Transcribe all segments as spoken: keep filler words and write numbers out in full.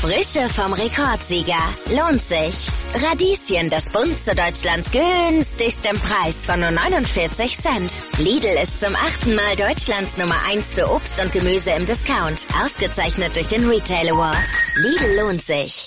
Frische vom Rekordsieger. Lohnt sich. Radieschen, das Bund zu Deutschlands günstigsten Preis von nur neunundvierzig Cent. Lidl ist zum achten Mal Deutschlands Nummer eins für Obst und Gemüse im Discount. Ausgezeichnet durch den Retail Award. Lidl lohnt sich.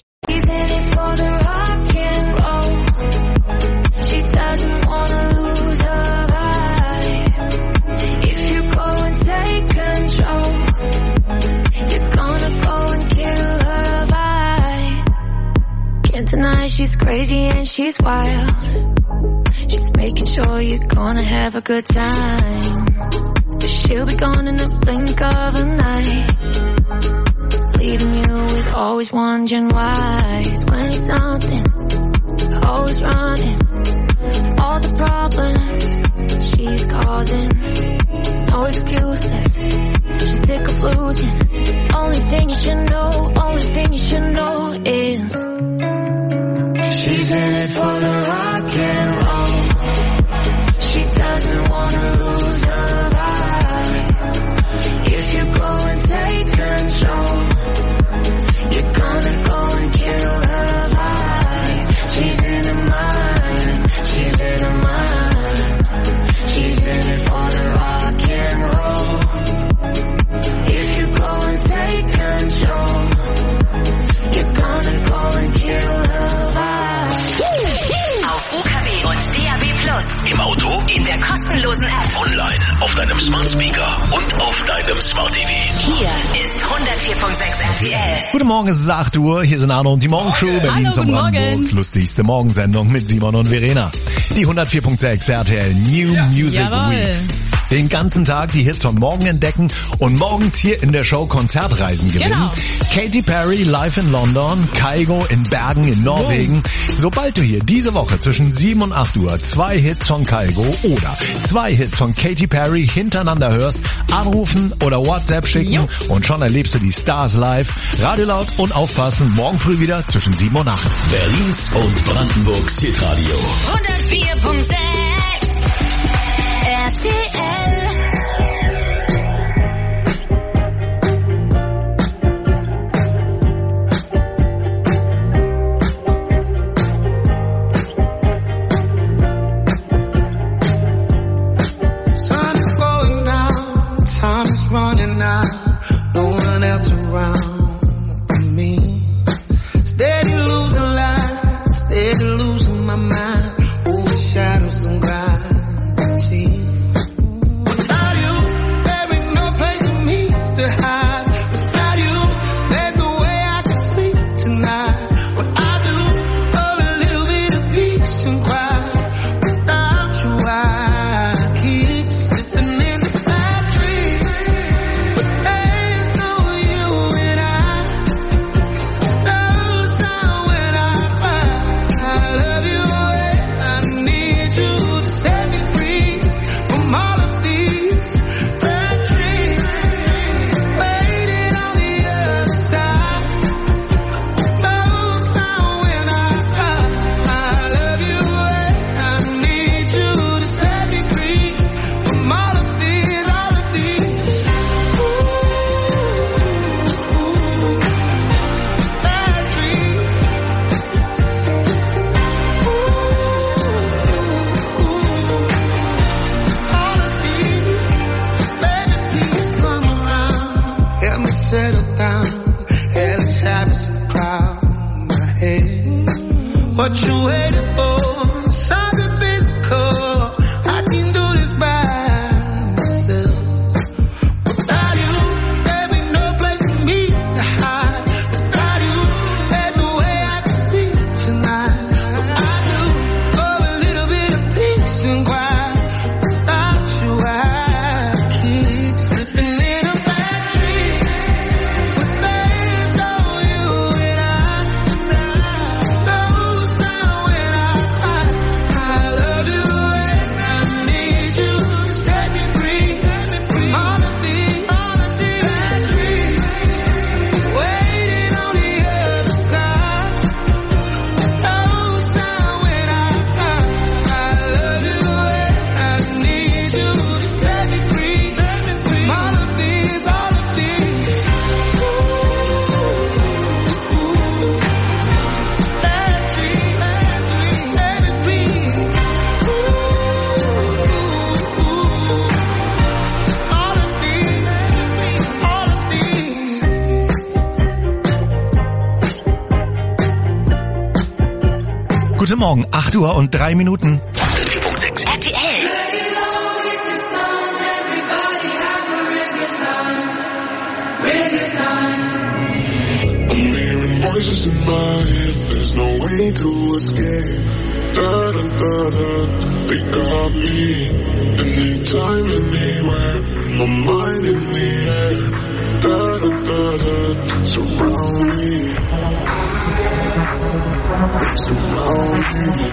Tonight she's crazy and she's wild. She's making sure you're gonna have a good time. But she'll be gone in the blink of an eye, leaving you with always wondering why. twenty something, always running, all the problems she's causing. No excuses, she's sick of losing. Only thing you should know, only thing you should know is she's in it for the rock and roll. She doesn't wanna lose her vibe. If you go and take control, you're gonna go and kill her vibe. She's in her mind, she's in her mind. She's in it for the rock and roll. If you go and take control, you're gonna go and kill her vibe. Im Auto, in der kostenlosen App, online, auf deinem Smart Speaker und auf deinem Smart T V. Hier ist hundertvier Komma sechs R T L. Guten Morgen, es ist acht Uhr. Hier sind Arno und die Morgenshow. Berlins und Brandenburgs lustigste Morgensendung mit Simon und Verena. Die hundertvier Komma sechs R T L New Music Jawohl. Weeks. Den ganzen Tag die Hits von morgen entdecken und morgens hier in der Show Konzertreisen gewinnen. Genau. Katy Perry live in London, Kygo in Bergen in Norwegen. Sobald du hier diese Woche zwischen sieben und acht Uhr zwei Hits von Kygo oder zwei Hits von Katy Perry hintereinander hörst, anrufen oder WhatsApp schicken Jo. und schon erlebst du die Stars live. Radio laut und aufpassen, morgen früh wieder zwischen sieben und acht. Berlins und Brandenburgs Hitradio. hundertvier Komma sechs R T L. Running out, no one else around but me. Steady losing light, steady losing my mind. Over shadows and gravity. Without you, there ain't no place for me to hide. Without you, there's no way I can sleep tonight. What I do, oh, a little bit of peace and quiet. Without you, I keep slipping in the bad dreams. What you waiting for? Something physical. I can do this by myself. Without you, there ain't no place for me to hide. Without you, there's no way I can sleep tonight. What I do, oh, a little bit of peace and quiet. Without you, I keep slipping in a bad dream. But there's no you and I. No sound when I Guten Morgen, acht Uhr und drei Minuten. vier Punkt sechs R T L. I'm hearing voices in my head, there's no way to escape. Da da da da, they got me. Anytime, anywhere, my mind in the air. Da da da da, surround me. They surround me.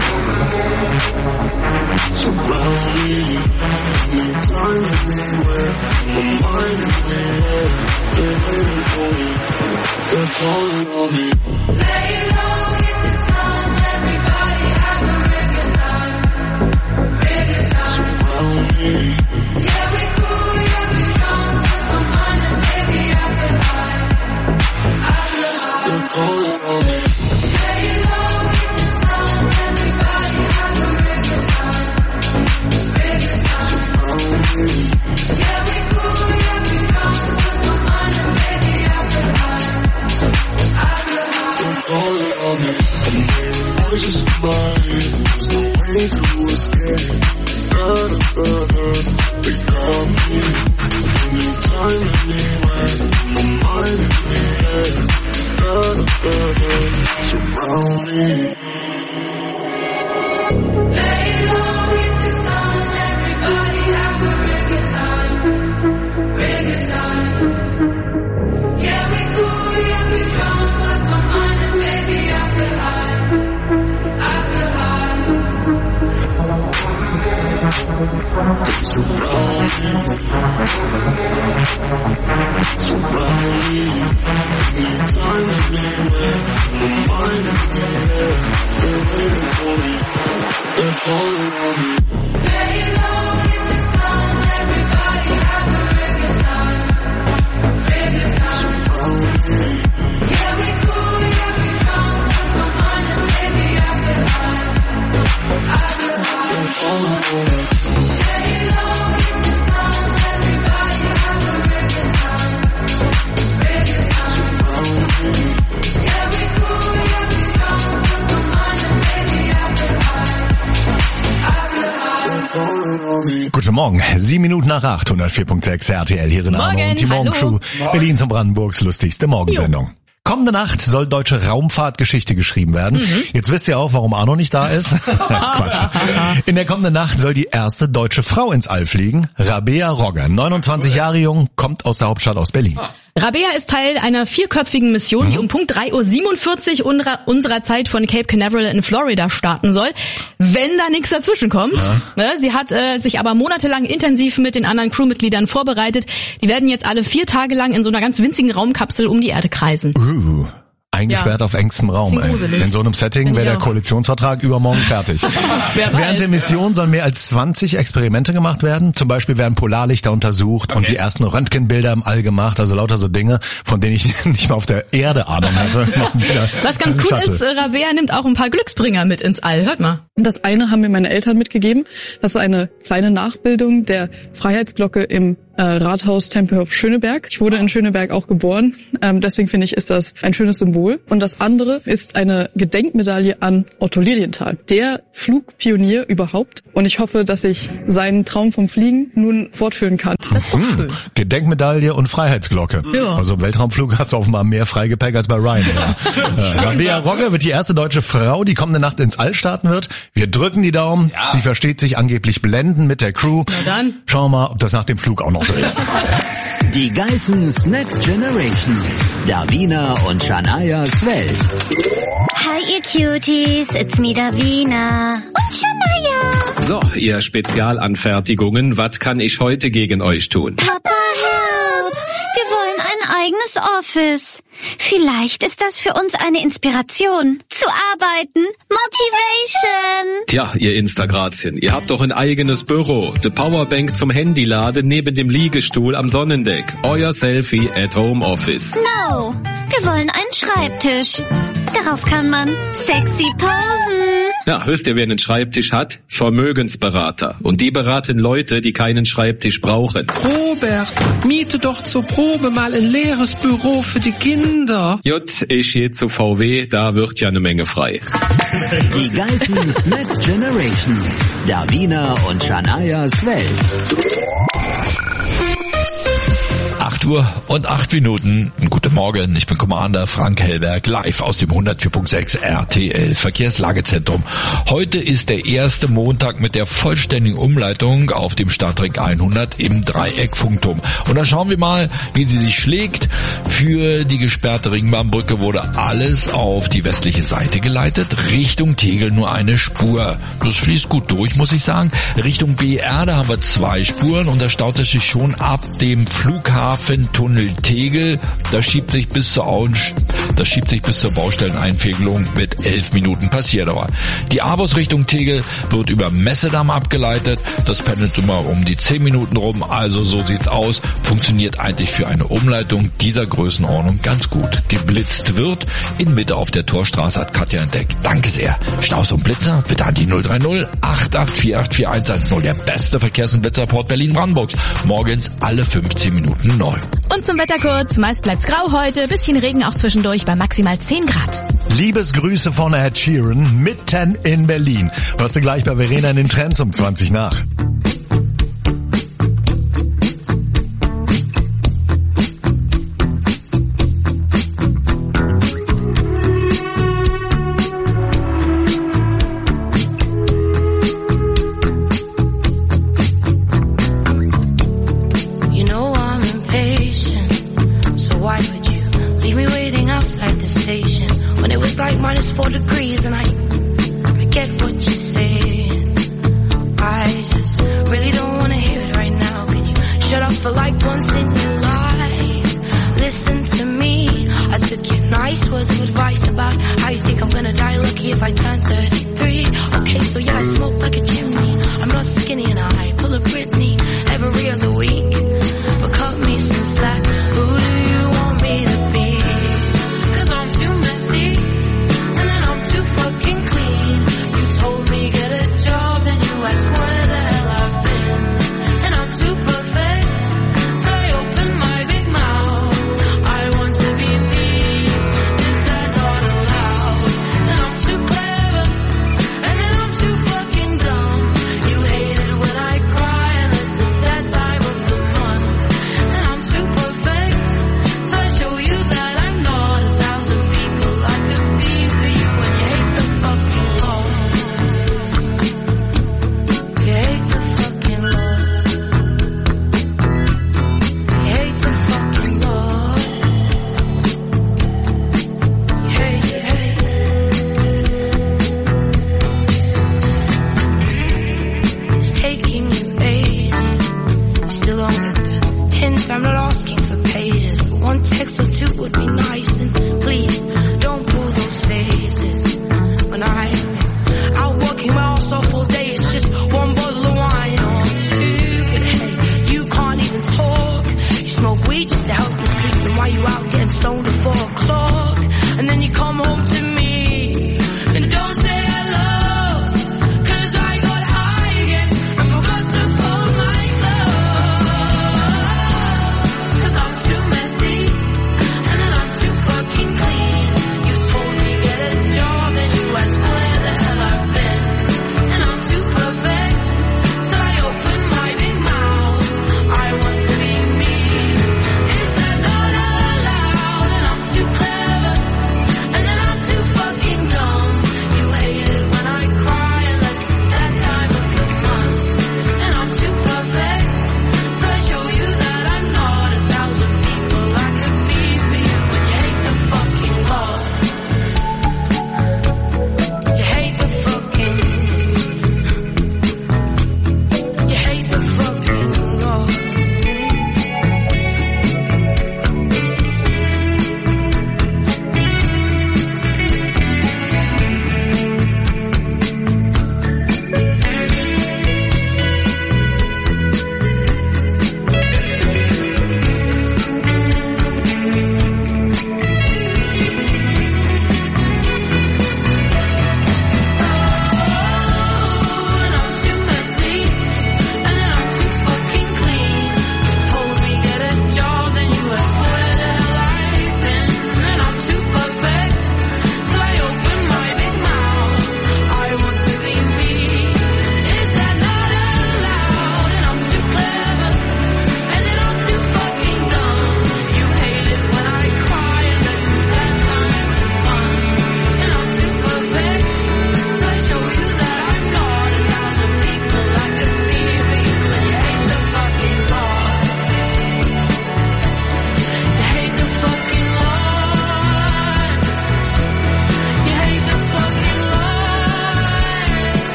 Surround me. Anytime, anywhere, my mind in the air. They're waiting for me. They're calling on me. Lay low, hit the sun, everybody have a real good time. Real good time. Surround me. Yeah, we cool, yeah, we drunk, lost my mind and baby I feel high. I feel high. They're calling on me. Lay low, hit the sun, everybody have a real good time. Real good time. Surround me. Yeah, we cool, yeah, we drunk, lost my mind and baby I feel high. I feel high. They're calling on me. I'm hearing voices in my head, there's no way to escape. Da da da da, they got me. Anytime, anywhere, my mind in the air. Da da da da, surround me. Lay low, hit the sun, everybody have a real good time. Real good time. Yeah, we cool, yeah, we drunk, lost my mind and baby I feel high. I feel high. Surround me. Surround me. Anytime, anywhere, my mind in the air. They're waiting for me. They're calling on me. Lay low, hit the sun, everybody have a real good time. Real good time. Surround me. Yeah, we cool, yeah, we drunk, lost my mind and baby I feel high. I feel high. They're calling on me. Lay low, hit the sun, everybody have a real good time. Real good time. Surround me. Yeah, we cool, yeah, we drunk, lost my mind and baby I feel high. I feel high. They're calling on me. Guten Morgen, sieben Minuten nach acht, hundertvier Punkt sechs R T L. Hier sind Arno Morgen, und die hallo. Morgencrew. Berlins und Brandenburgs lustigste Morgensendung. Kommende Nacht soll deutsche Raumfahrtgeschichte geschrieben werden. Mhm. Jetzt wisst ihr auch, warum Arno nicht da ist. Quatsch. In der kommenden Nacht soll die erste deutsche Frau ins All fliegen. Rabea Rogge, neunundzwanzig Jahre jung, kommt aus der Hauptstadt aus Berlin. Rabea ist Teil einer vierköpfigen Mission, mhm. die um Punkt drei Uhr siebenundvierzig unserer, unserer Zeit von Cape Canaveral in Florida starten soll, wenn da nichts dazwischen kommt. Ja. Ne, sie hat äh, sich aber monatelang intensiv mit den anderen Crewmitgliedern vorbereitet. Die werden jetzt alle vier Tage lang in so einer ganz winzigen Raumkapsel um die Erde kreisen. Uh. Eingesperrt ja. auf engstem Raum. Ey. In so einem Setting wäre der Koalitionsvertrag übermorgen fertig. Während der Mission sollen mehr als zwanzig Experimente gemacht werden. Zum Beispiel werden Polarlichter untersucht okay. und die ersten Röntgenbilder im All gemacht. Also lauter so Dinge, von denen ich nicht mal auf der Erde Ahnung hatte. Was ganz cool ist, Rabea nimmt auch ein paar Glücksbringer mit ins All. Hört mal. Das eine haben mir meine Eltern mitgegeben. Das ist eine kleine Nachbildung der Freiheitsglocke im äh, Rathaus Tempelhof Schöneberg. Ich wurde in Schöneberg auch geboren. Ähm, deswegen finde ich, ist das ein schönes Symbol. Und das andere ist eine Gedenkmedaille an Otto Lilienthal, der Flugpionier überhaupt. Und ich hoffe, dass ich seinen Traum vom Fliegen nun fortführen kann. Das ist doch schön. Gedenkmedaille und Freiheitsglocke. Ja. Also im Weltraumflug hast du offenbar mehr Freigepäck als bei Ryan. Ja. Rabea Rogge wird die erste deutsche Frau, die kommende Nacht ins All starten wird. Wir drücken die Daumen. Ja. Sie versteht sich angeblich blendend mit der Crew. Na dann. Schauen wir mal, ob das nach dem Flug auch noch so ist. Die Geissens Next Generation. Davina und Shanayas Welt. Hi ihr Cuties, it's me Davina. Und Shanaya. So, ihr Spezialanfertigungen, was kann ich heute gegen euch tun? Papa, help! Wir wollen ein eigenes Office. Vielleicht ist das für uns eine Inspiration. Zu arbeiten. Motivation. Tja, ihr Instagrazien, ihr habt doch ein eigenes Büro. The Powerbank zum Handyladen neben dem Liegestuhl am Sonnendeck. Euer Selfie at Home Office. No, wir wollen einen Schreibtisch. Darauf kann man sexy posen. Ja, wisst ihr, wer einen Schreibtisch hat? Vermögensberater. Und die beraten Leute, die keinen Schreibtisch brauchen. Robert, miete doch zur Probe mal ein leeres Büro für die Kinder. Jut, ich gehe zu V W, da wird ja eine Menge frei. Die Geissens Next Generation. Davina und Shanayas Welt. acht Uhr und acht Minuten. Guten Morgen, ich bin Commander Frank Hellberg, live aus dem hundertvier Komma sechs R T L Verkehrslagezentrum. Heute ist der erste Montag mit der vollständigen Umleitung auf dem Stadtring hundert im Dreieck-Funkturm. Und da schauen wir mal, wie sie sich schlägt. Für die gesperrte Ringbahnbrücke wurde alles auf die westliche Seite geleitet. Richtung Tegel nur eine Spur. Das fließt gut durch, muss ich sagen. Richtung B R, da haben wir zwei Spuren und da staut es sich schon ab dem Flughafen Tunnel Tegel, das schiebt sich bis zur Au- das schiebt sich bis zur Baustelleneinfädelung mit elf Minuten Passierdauer. Die A-Bus Richtung Tegel wird über Messedamm abgeleitet, das pendelt immer um die zehn Minuten rum, also so sieht's aus, funktioniert eigentlich für eine Umleitung dieser Größenordnung ganz gut. Geblitzt wird in Mitte auf der Torstraße, hat Katja entdeckt. Danke sehr. Staus und Blitzer bitte an die null drei null acht acht vier acht vier eins eins null, der beste Verkehrs- und Blitzerport Berlin-Brandenburgs. Morgens alle fünfzehn Minuten neu. Und zum Wetter kurz, meist bleibt's grau heute, bisschen Regen auch zwischendurch bei maximal zehn Grad. Liebesgrüße von Ed Sheeran, mitten in Berlin. Hörst du gleich bei Verena in den Trends um zwanzig nach.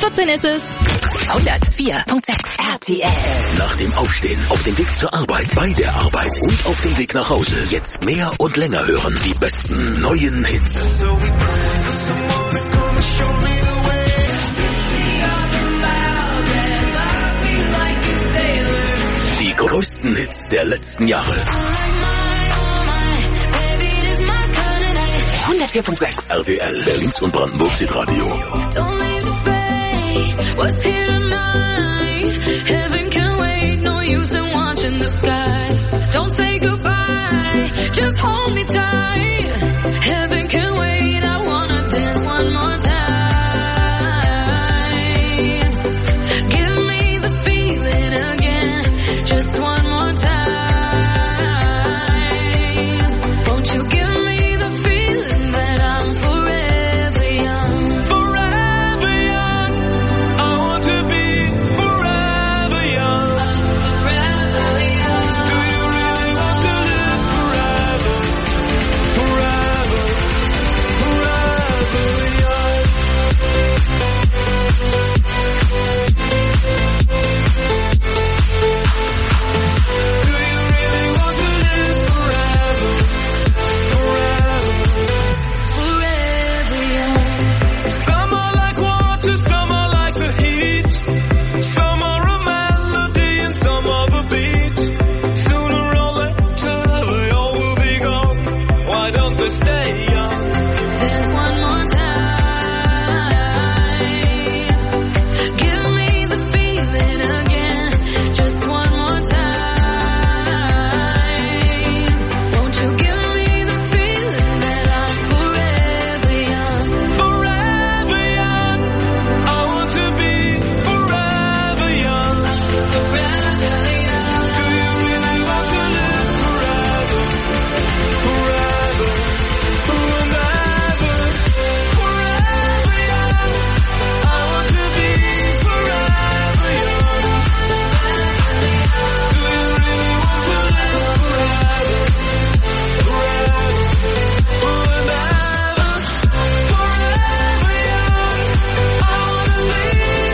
vierzehn ist es. hundertvier Komma sechs R T L. Nach dem Aufstehen, auf dem Weg zur Arbeit, bei der Arbeit und auf dem Weg nach Hause. Jetzt mehr und länger hören. Die besten neuen Hits. Die größten Hits der letzten Jahre. hundertvier Komma sechs R T L, Berlins und Brandenburgs Hitradio. What's here tonight? Heaven can wait, no use in watching the sky. Don't say goodbye, just hold me tight. Heaven can wait, I wanna dance one more time. Give me the feeling again, just one more time. Won't you give me the feeling that I'm forever young? Forever young. I want to be forever young. Forever young. Do you really want to live forever? Forever, forever young. Do you really want to live forever? Forever. Forever young. Some are like water, some are like the heat. Some are a melody and some are the beat. Sooner or later they all will be gone. Why don't they stay young? Dance one more time. Give me the feeling again, just one more time. Won't you give me the feeling that I'm forever young? Forever young. I want to be forever young. Forever young. Do you really want to live forever? Forever, forever, forever young. I want to be forever young. Do you really want to live forever? Forever, forever, forever young. I want to be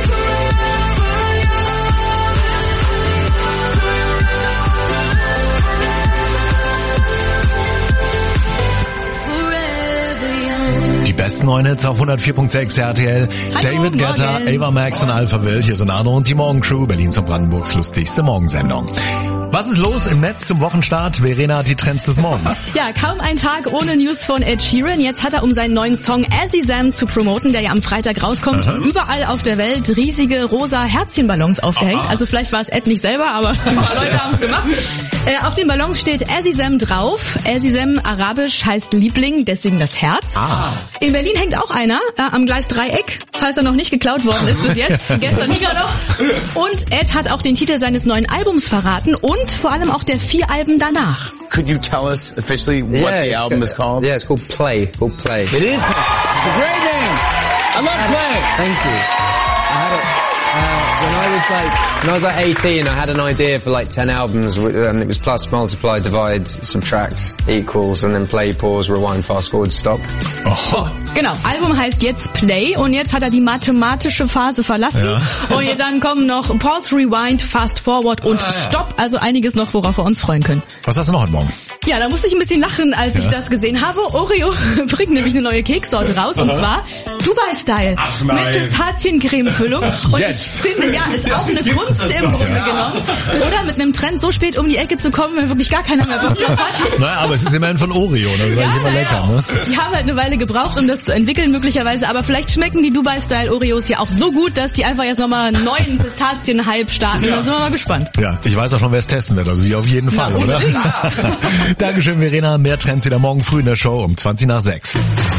forever young. Die besten neuen Hits auf hundertvier Komma sechs R T L. Hallo, David Guetta, morgen. Ava Max und Alpha Wild. Hier sind Arno und die Morgencrew, Berlins und Brandenburgs lustigste Morgensendung. Was ist los im Netz zum Wochenstart? Verena hat die Trends des Morgens. Ja, kaum ein Tag ohne News von Ed Sheeran. Jetzt hat er, um seinen neuen Song Azizam zu promoten, der ja am Freitag rauskommt, Aha. überall auf der Welt riesige rosa Herzchenballons aufgehängt. Aha. Also vielleicht war es Ed nicht selber, aber ein paar Leute haben es gemacht. Äh, auf den Ballons steht Azizam drauf. Azizam arabisch heißt Liebling, deswegen das Herz. Ah. In Berlin hängt auch einer äh, am Gleis Dreieck, falls er noch nicht geklaut worden ist bis jetzt. Gestern liegt er noch. Und Ed hat auch den Titel seines neuen Albums verraten und vor allem auch der vier Alben danach. Could you tell us officially what Yeah, the it's album good. is called? Yeah, it's called Play. Called Play. It is. It's a great name. I love Play. Thank you. I had it uh, when I was like when I was like eighteen. I had an idea for like ten albums, and it was plus, multiply, divide, subtract, equals, and then play, pause, rewind, fast forward, stop. Oh. Genau, Album heißt jetzt Play und jetzt hat er die mathematische Phase verlassen. Ja. Und dann kommen noch Pause, Rewind, Fast Forward und Stop. Also einiges noch, worauf wir uns freuen können. Was hast du noch heute Morgen? Ja, da musste ich ein bisschen lachen, als Ja. ich das gesehen habe. Oreo bringt nämlich eine neue Keksorte raus und zwar Dubai-Style Ach nein. mit Pistaziencreme-Füllung. Und Jetzt. ich finde, ja, ist auch eine Kunst im Grunde genommen. Oder mit einem Trend so spät um die Ecke zu kommen, wenn wirklich gar keiner mehr Bock drauf hat. Naja, aber es ist immerhin von Oreo, das ist eigentlich immer na lecker, ja. ne? Die haben halt eine Weile gebraucht, um das zu entwickeln möglicherweise, aber vielleicht schmecken die Dubai-Style-Oreos ja auch so gut, dass die einfach jetzt nochmal einen neuen Pistazien-Hype starten. Da sind wir mal gespannt. Ja, ich weiß auch schon, wer es testen wird, also wie auf jeden Fall, Na, oder? unbedingt. Dankeschön, Verena. Mehr Trends wieder morgen früh in der Show um zwanzig nach sechs.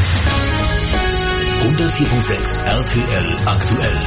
hundertvier Komma sechs R T L aktuell.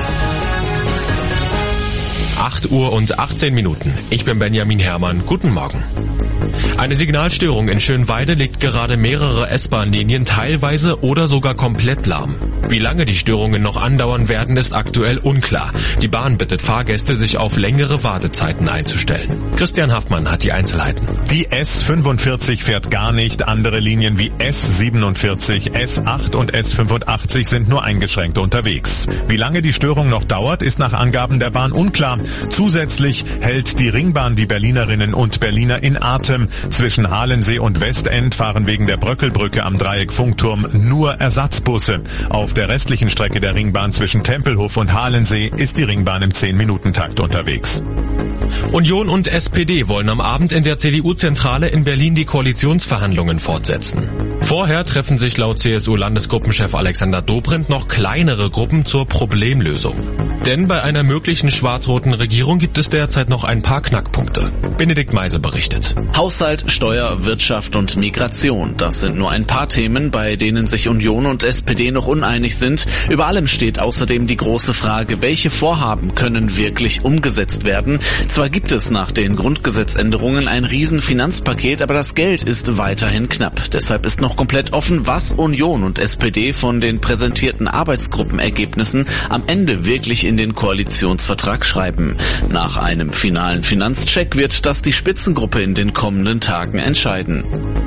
acht Uhr und achtzehn Minuten. Ich bin Benjamin Herrmann. Guten Morgen. Eine Signalstörung in Schönweide legt gerade mehrere S-Bahn-Linien teilweise oder sogar komplett lahm. Wie lange die Störungen noch andauern werden, ist aktuell unklar. Die Bahn bittet Fahrgäste, sich auf längere Wartezeiten einzustellen. Christian Haffmann hat die Einzelheiten. Die S fünfundvierzig fährt gar nicht. Andere Linien wie S siebenundvierzig, S acht und S fünfundachtzig sind nur eingeschränkt unterwegs. Wie lange die Störung noch dauert, ist nach Angaben der Bahn unklar. Zusätzlich hält die Ringbahn die Berlinerinnen und Berliner in Atem. Zwischen Halensee und Westend fahren wegen der Bröckelbrücke am Dreieck Funkturm nur Ersatzbusse. Auf der restlichen Strecke der Ringbahn zwischen Tempelhof und Halensee ist die Ringbahn im zehn-Minuten-Takt unterwegs. Union und S P D wollen am Abend in der C D U-Zentrale in Berlin die Koalitionsverhandlungen fortsetzen. Vorher treffen sich laut C S U-Landesgruppenchef Alexander Dobrindt noch kleinere Gruppen zur Problemlösung. Denn bei einer möglichen schwarz-roten Regierung gibt es derzeit noch ein paar Knackpunkte. Benedikt Meise berichtet. Haushalt, Steuer, Wirtschaft und Migration. Das sind nur ein paar Themen, bei denen sich Union und S P D noch uneinig sind. Über allem steht außerdem die große Frage, welche Vorhaben können wirklich umgesetzt werden. Zwar gibt es nach den Grundgesetzänderungen ein Riesenfinanzpaket, aber das Geld ist weiterhin knapp. Deshalb ist noch komplett offen, was Union und S P D von den präsentierten Arbeitsgruppenergebnissen am Ende wirklich in den Koalitionsvertrag schreiben. Nach einem finalen Finanzcheck wird das die Spitzengruppe in den kommenden Tagen entscheiden.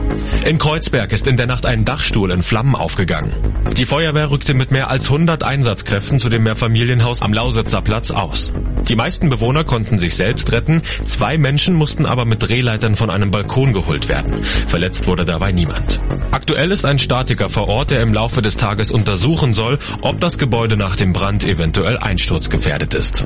In Kreuzberg ist in der Nacht ein Dachstuhl in Flammen aufgegangen. Die Feuerwehr rückte mit mehr als hundert Einsatzkräften zu dem Mehrfamilienhaus am Lausitzer Platz aus. Die meisten Bewohner konnten sich selbst retten, zwei Menschen mussten aber mit Drehleitern von einem Balkon geholt werden. Verletzt wurde dabei niemand. Aktuell ist ein Statiker vor Ort, der im Laufe des Tages untersuchen soll, ob das Gebäude nach dem Brand eventuell einsturzgefährdet ist.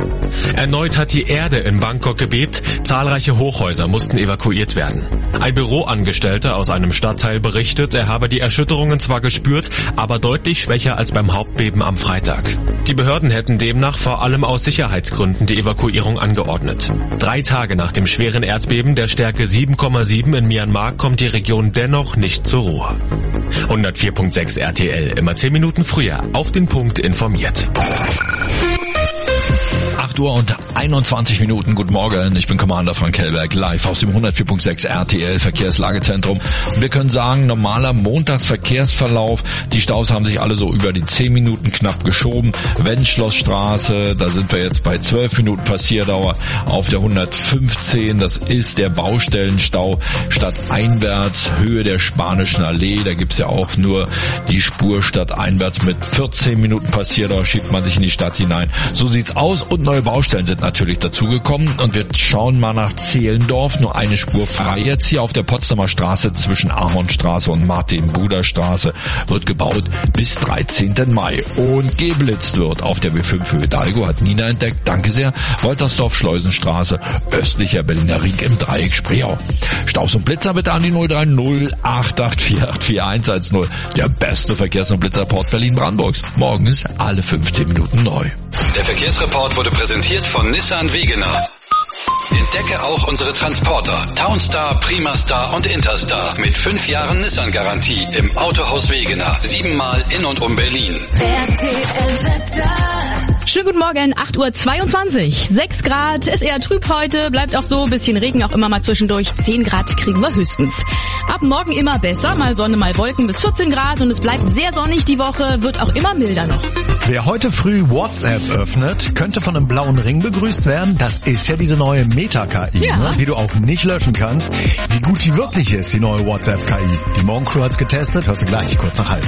Erneut hat die Erde in Bangkok gebebt, zahlreiche Hochhäuser mussten evakuiert werden. Ein Büroangestellter aus einem Stadtteil berichtet, er habe die Erschütterungen zwar gespürt, aber deutlich schwächer als beim Hauptbeben am Freitag. Die Behörden hätten demnach vor allem aus Sicherheitsgründen die Evakuierung angeordnet. Drei Tage nach dem schweren Erdbeben der Stärke sieben Komma sieben in Myanmar kommt die Region dennoch nicht zur Ruhe. hundertvier Komma sechs R T L, immer zehn Minuten früher, auf den Punkt informiert. acht Uhr und einundzwanzig Minuten. Guten Morgen, ich bin Commander Frank Hellberg, live aus dem hundertvier Komma sechs R T L Verkehrslagezentrum. Und wir können sagen, normaler Montagsverkehrsverlauf. Die Staus haben sich alle so über die zehn Minuten knapp geschoben. Wenschlossstraße, da sind wir jetzt bei zwölf Minuten Passierdauer auf der hundertfünfzehn. Das ist der Baustellenstau stadteinwärts, Höhe der Spanischen Allee. Da gibt's ja auch nur die Spur stadteinwärts mit vierzehn Minuten Passierdauer, schiebt man sich in die Stadt hinein. So sieht's aus und neue Baustellen sind natürlich dazugekommen und wir schauen mal nach Zehlendorf. Nur eine Spur frei jetzt hier auf der Potsdamer Straße zwischen Amonstraße und Martin-Buder-Straße wird gebaut bis dreizehnten Mai. Und geblitzt wird auf der B fünf Höhe Dalgo, hat Nina entdeckt. Danke sehr. Woltersdorf-Schleusenstraße, östlicher Berliner Ring im Dreieck Spreeau. Staus und Blitzer bitte an die null drei null acht acht vier acht vier eins eins null. Der beste Verkehrs- und Blitzerport Berlin-Brandenburgs. Morgens alle fünfzehn Minuten neu. Der Verkehrsreport wurde präsentiert von Nissan Wegener. Entdecke auch unsere Transporter Townstar, Primastar und Interstar mit fünf Jahren Nissan-Garantie im Autohaus Wegener. Siebenmal in und um Berlin. R T L-Wetter. Schönen guten Morgen, acht Uhr zweiundzwanzig. sechs Grad, ist eher trüb heute, bleibt auch so, bisschen Regen auch immer mal zwischendurch. zehn Grad kriegen wir höchstens. Ab morgen immer besser, mal Sonne, mal Wolken bis vierzehn Grad und es bleibt sehr sonnig die Woche, wird auch immer milder noch. Wer heute früh WhatsApp öffnet, könnte von einem blauen Ring begrüßt werden. Das ist ja diese neue Meta-K I, ja. ne, die du auch nicht löschen kannst. Wie gut die wirklich ist, die neue WhatsApp-K I. Die Morgencrew hat's getestet, hörst du gleich, kurz nach halb.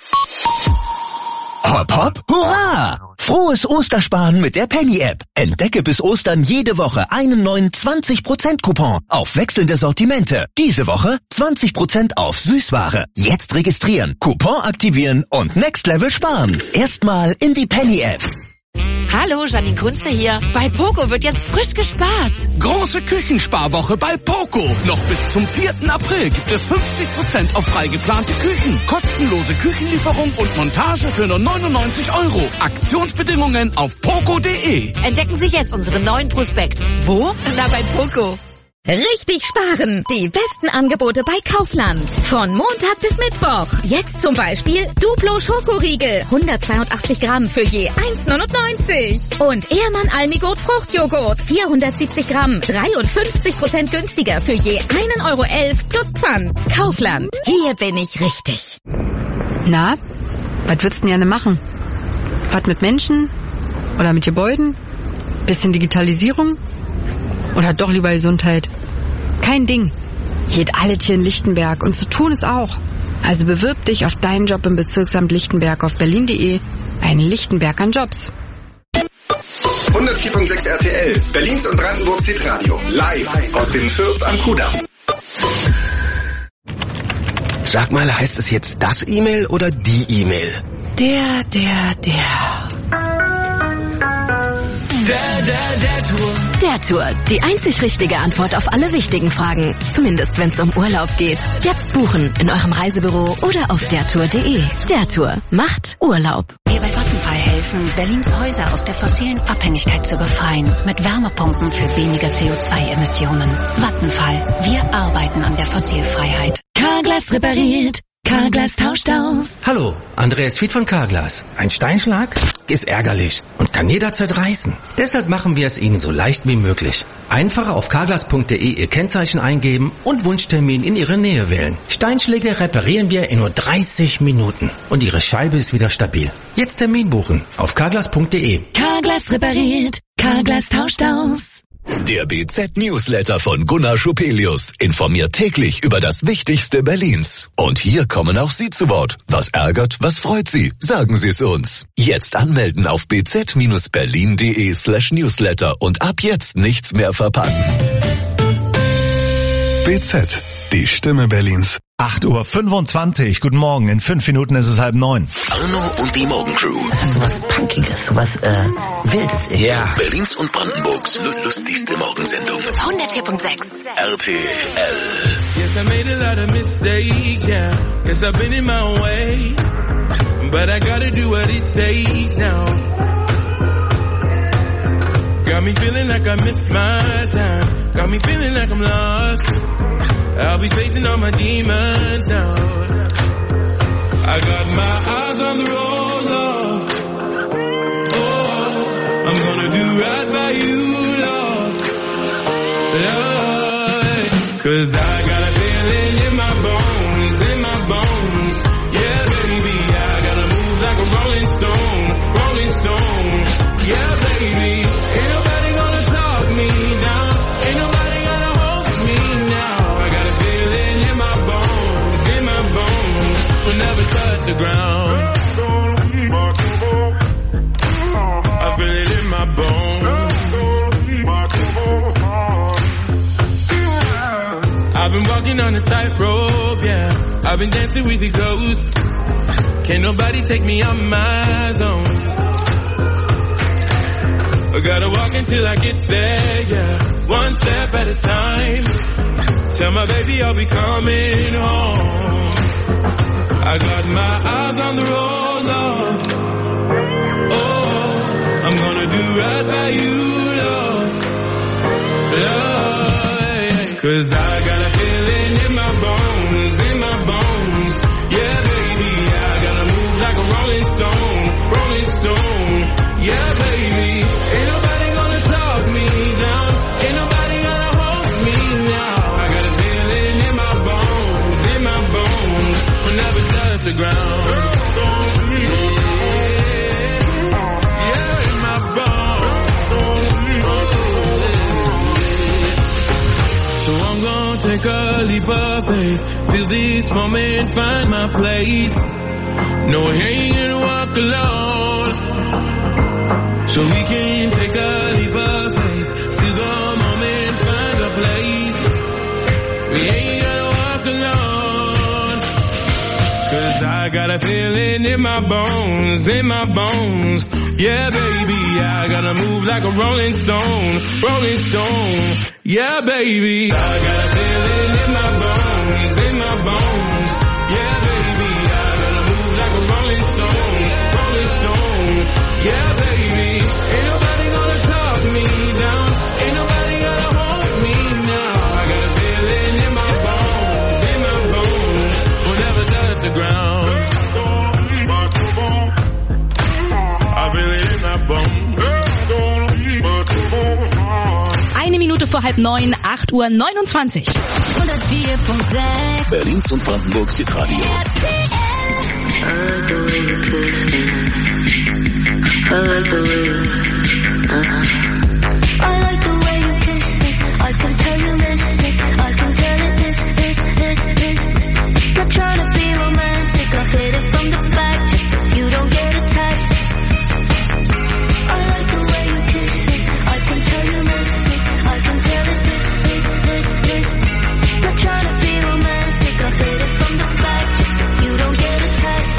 Hopp hopp, hurra! Frohes Ostersparen mit der Penny-App. Entdecke bis Ostern jede Woche einen neuen zwanzig Prozent Coupon auf wechselnde Sortimente. Diese Woche zwanzig Prozent auf Süßware. Jetzt registrieren, Coupon aktivieren und Next Level sparen. Erstmal in die Penny-App. Hallo, Janine Kunze hier. Bei Poco wird jetzt frisch gespart. Große Küchensparwoche bei Poco. Noch bis zum vierten April gibt es fünfzig Prozent auf frei geplante Küchen. Kostenlose Küchenlieferung und Montage für nur neunundneunzig Euro. Aktionsbedingungen auf poco punkt de. Entdecken Sie jetzt unseren neuen Prospekt. Wo? Na, bei Poco. Richtig sparen. Die besten Angebote bei Kaufland. Von Montag bis Mittwoch. Jetzt zum Beispiel Duplo Schokoriegel. hundertzweiundachtzig Gramm für je eins neunundneunzig. Und Ehrmann Almigurt Fruchtjoghurt. vierhundertsiebzig Gramm. dreiundfünfzig Prozent günstiger für je ein Euro elf plus Pfand. Kaufland. Hier bin ich richtig. Na, was würdest du denn gerne machen? Was mit Menschen? Oder mit Gebäuden? Bisschen Digitalisierung? Oder doch lieber Gesundheit? Kein Ding. Geht alles hier in Lichtenberg und zu tun ist auch. Also bewirb dich auf deinen Job im Bezirksamt Lichtenberg auf berlin punkt de. Ein Lichtenberg an Jobs. hundertvier Komma sechs R T L, Berlins und Brandenburgs Hitradio. Live aus dem Fürst am Kudamm. Sag mal, heißt es jetzt das E-Mail oder die E-Mail? Der, der, der. Der, der, der Tour. Der Tour. Die einzig richtige Antwort auf alle wichtigen Fragen. Zumindest wenn es um Urlaub geht. Jetzt buchen in eurem Reisebüro oder auf dertour punkt de. Der Tour macht Urlaub. Wir bei Vattenfall helfen, Berlins Häuser aus der fossilen Abhängigkeit zu befreien. Mit Wärmepumpen für weniger C O zwei Emissionen. Vattenfall. Wir arbeiten an der Fossilfreiheit. Carglass repariert. Carglass tauscht aus. Hallo, Andreas Fied von Carglass. Ein Steinschlag ist ärgerlich und kann jederzeit reißen. Deshalb machen wir es Ihnen so leicht wie möglich. Einfach auf carglass punkt de Ihr Kennzeichen eingeben und Wunschtermin in Ihre Nähe wählen. Steinschläge reparieren wir in nur dreißig Minuten und Ihre Scheibe ist wieder stabil. Jetzt Termin buchen auf carglass punkt de. Carglass repariert. Carglass tauscht aus. Der B Z-Newsletter von Gunnar Schupelius informiert täglich über das Wichtigste Berlins. Und hier kommen auch Sie zu Wort. Was ärgert, was freut Sie? Sagen Sie es uns. Jetzt anmelden auf bz-berlin punkt de slash newsletter und ab jetzt nichts mehr verpassen. B Z, die Stimme Berlins. acht Uhr fünfundzwanzig, guten Morgen, in fünf Minuten ist es halb neun. Arno und die Morgencrew. Das hat sowas Punkiges, sowas, äh, Wildes irgendwie. Ja. Berlins und Brandenburgs lustigste Morgensendung. hundertvier Komma sechs. R T L. Yes, I made a lot of mistakes, yeah. Guess I've been in my way. But I gotta do what it takes now. Got me feeling like I missed my time. Got me feeling like I'm lost. I'll be facing all my demons now. I got my eyes on the road, Lord. Oh, I'm gonna do right by you, Lord. Lord. Cause I got a feeling in my bones, in my bones. Yeah, baby, I gotta move like a rolling stone, rolling stone. Yeah, baby, ain't nobody gonna talk me down. Ain't nobody gonna hold me now. I got a feeling in my bones, in my bones. Will never touch the ground. I feel it in my bones. I've been walking on a tightrope, yeah. I've been dancing with the ghosts. Can't nobody take me on my zone. I gotta walk until I get there, yeah. One step at a time. Tell my baby I'll be coming home. I got my eyes on the road, Lord. Oh, I'm gonna do right by you, Lord. Lord, cause I got a feeling in my bones, in my bones. Yeah, baby, I gotta move like a rolling stone, rolling stone. Yeah, baby, ain't nobody gonna talk me down. Ain't nobody gonna hold me now. I got a feeling in my bones, in my bones. Will never touch the ground. Yeah, in my bones. So I'm gonna take a leap of faith. Feel this moment, find my place. No, I ain't gonna walk alone. So we can take a leap of faith. See the moment, find a place. We ain't gonna walk alone. Cause I got a feeling in my bones, in my bones. Yeah, baby, I gotta move like a rolling stone, rolling stone. Yeah, baby, I got a feeling in my bones, in my bones. Yeah, baby, I gotta move like a rolling stone, rolling stone. Yeah, baby, ain't nobody gonna talk me down. Ain't nobody gonna hold me now. I Minute vor halb neun, acht Uhr neunundzwanzig. hundertvier Komma sechs Berlins und Brandenburgs Hitradio. I like the way you kiss me. I like the way you, uh-huh. I like the way you kiss me. I can tell you miss it. I can tell it this, this, this, this. Not trying to be romantic. I hit it from the back just so you don't get attached. I like the way you kiss me. I can tell you miss it. I can tell it this, this, this, this. Not trying to be romantic. I hit it from the back just so you don't get attached.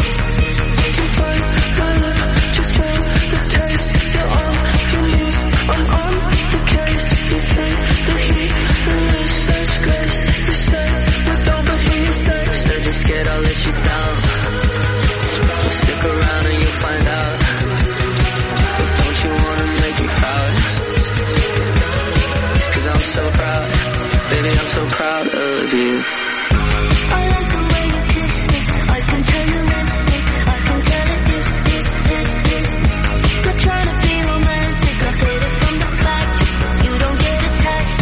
Just feel the taste, you're all you need. I'm on the case. You take the heat and this such grace. You say without the heat stay. Said you're scared I'll let you down. Well, stick around and you'll find out. But don't you wanna make me proud? Cause I'm so proud. Baby, I'm so proud of you. I like the way you kiss me. I can tell you miss me. I can tell it this, this, this, this. Not trying to be romantic. I hit it from the back just so you don't get attached.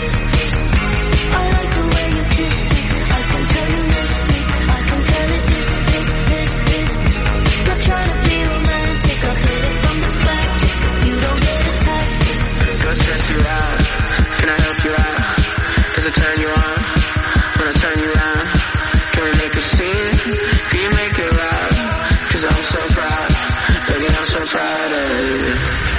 I like the way you kiss me. I can tell you miss me. I can tell it this, this, this, this. Not trying to be romantic. I hit it from the back just so you don't get attached. Go stress you out. Can I help you out? Does it turn you on? When I turn you around, can we make a scene? Can you make it loud? Cause I'm so proud, baby, I'm so proud of you.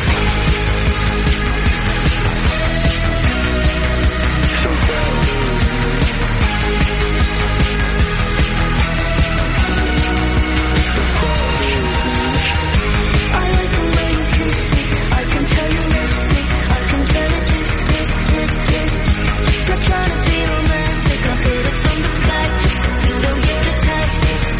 I like the way you kiss me. I can tell you miss me. I can tell it this, this, this, this. Not trying to be romantic. I hit it from the back just so you don't get attached.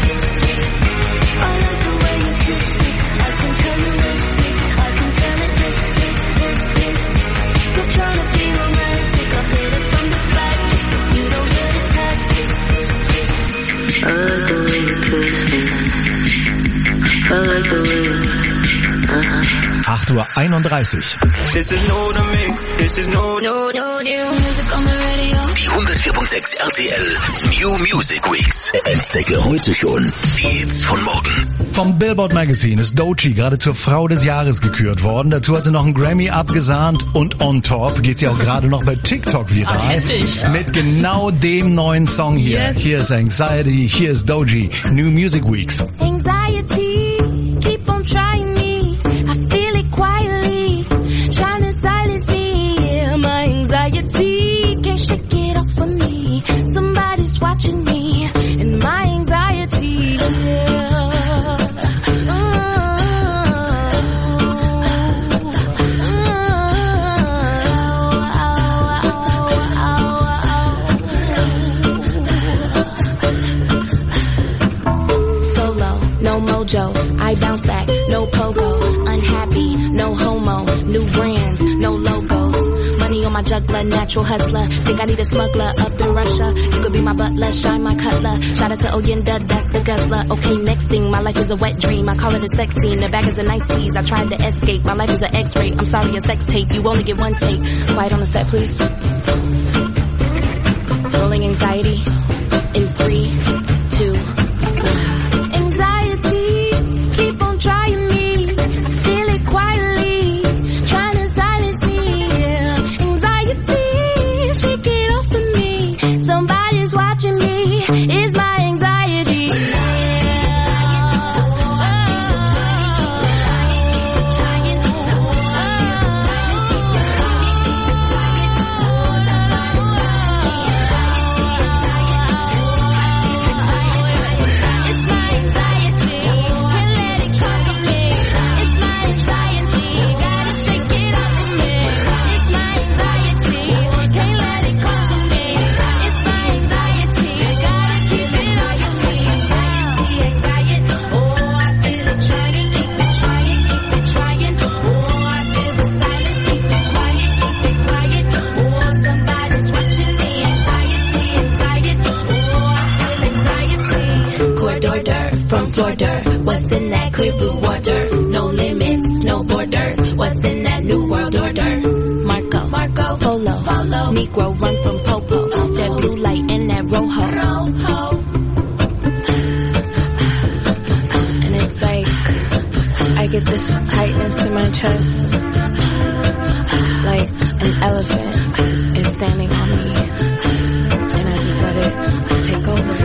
I like the way you kiss me. I can tell you miss me. I can tell it this, this, this, this. Not trying to be romantic. I hit it from the back just so you don't get attached. I like the way you kiss me. I like the way you, uh-huh. acht Uhr einunddreißig. This is new to me, this is new, No, no, new music on the radio. Die hundertvier Komma sechs R T L New Music Weeks. Entdecke heute schon die Hits von morgen. Vom Billboard Magazine ist Doechii gerade zur Frau des Jahres gekürt worden. Dazu hat sie noch einen Grammy abgesahnt und on top geht sie auch gerade noch bei TikTok viral. Ach, heftig. Mit genau dem neuen Song hier. Yes. Hier ist Anxiety, hier ist Doechii. New Music Weeks. Anxiety, keep on trying me. I feel it quietly, trying to silence me. Yeah, my anxiety can't shake it off of me. Somebody's watching me, and my anxiety. Yeah. Solo, no mojo, I bounce back, no pogo, unhappy, no homo, new brands, no logos, money on my juggler, natural hustler, think I need a smuggler up in Russia, you could be my butler, shine my cutler, shout out to Oyenda, that's the guzzler, okay next thing, my life is a wet dream, I call it a sex scene, the bag is a nice tease, I tried to escape, my life is an x-ray, I'm sorry a sex tape, you only get one take, quiet on the set please, rolling anxiety, in three, two, one. Anxiety, keep on trying me. I feel it quietly, trying to silence me. Yeah. Anxiety, shake it off of me. Somebody's watching me. It's my anxiety. From Florida, what's in that clear blue water? No limits, no borders. What's in that new world order? Marco, Marco. Polo, Negro run from Popo, that blue light and that Rojo. And it's like, I get this tightness in my chest, like an elephant is standing on me, and I just let it take over.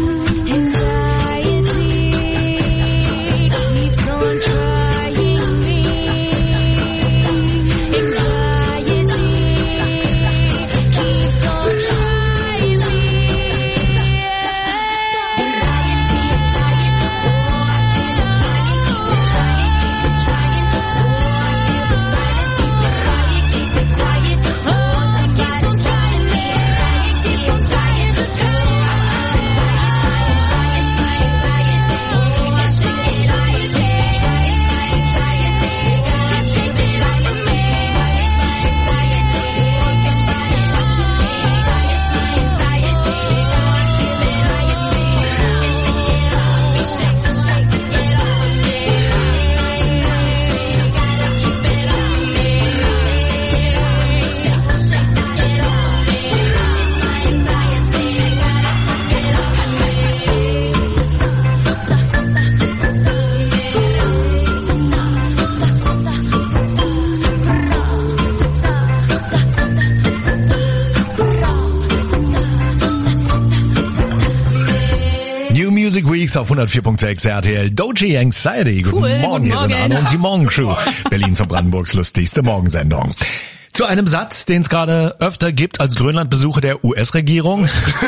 Auf hundertvier Komma sechs R T L. Doji Anxiety. Guten cool, Morgen, hier sind Arno und die Morgencrew. Berlins und Brandenburgs lustigste Morgensendung. Zu einem Satz, den es gerade öfter gibt als Grönlandbesuche der U S-Regierung.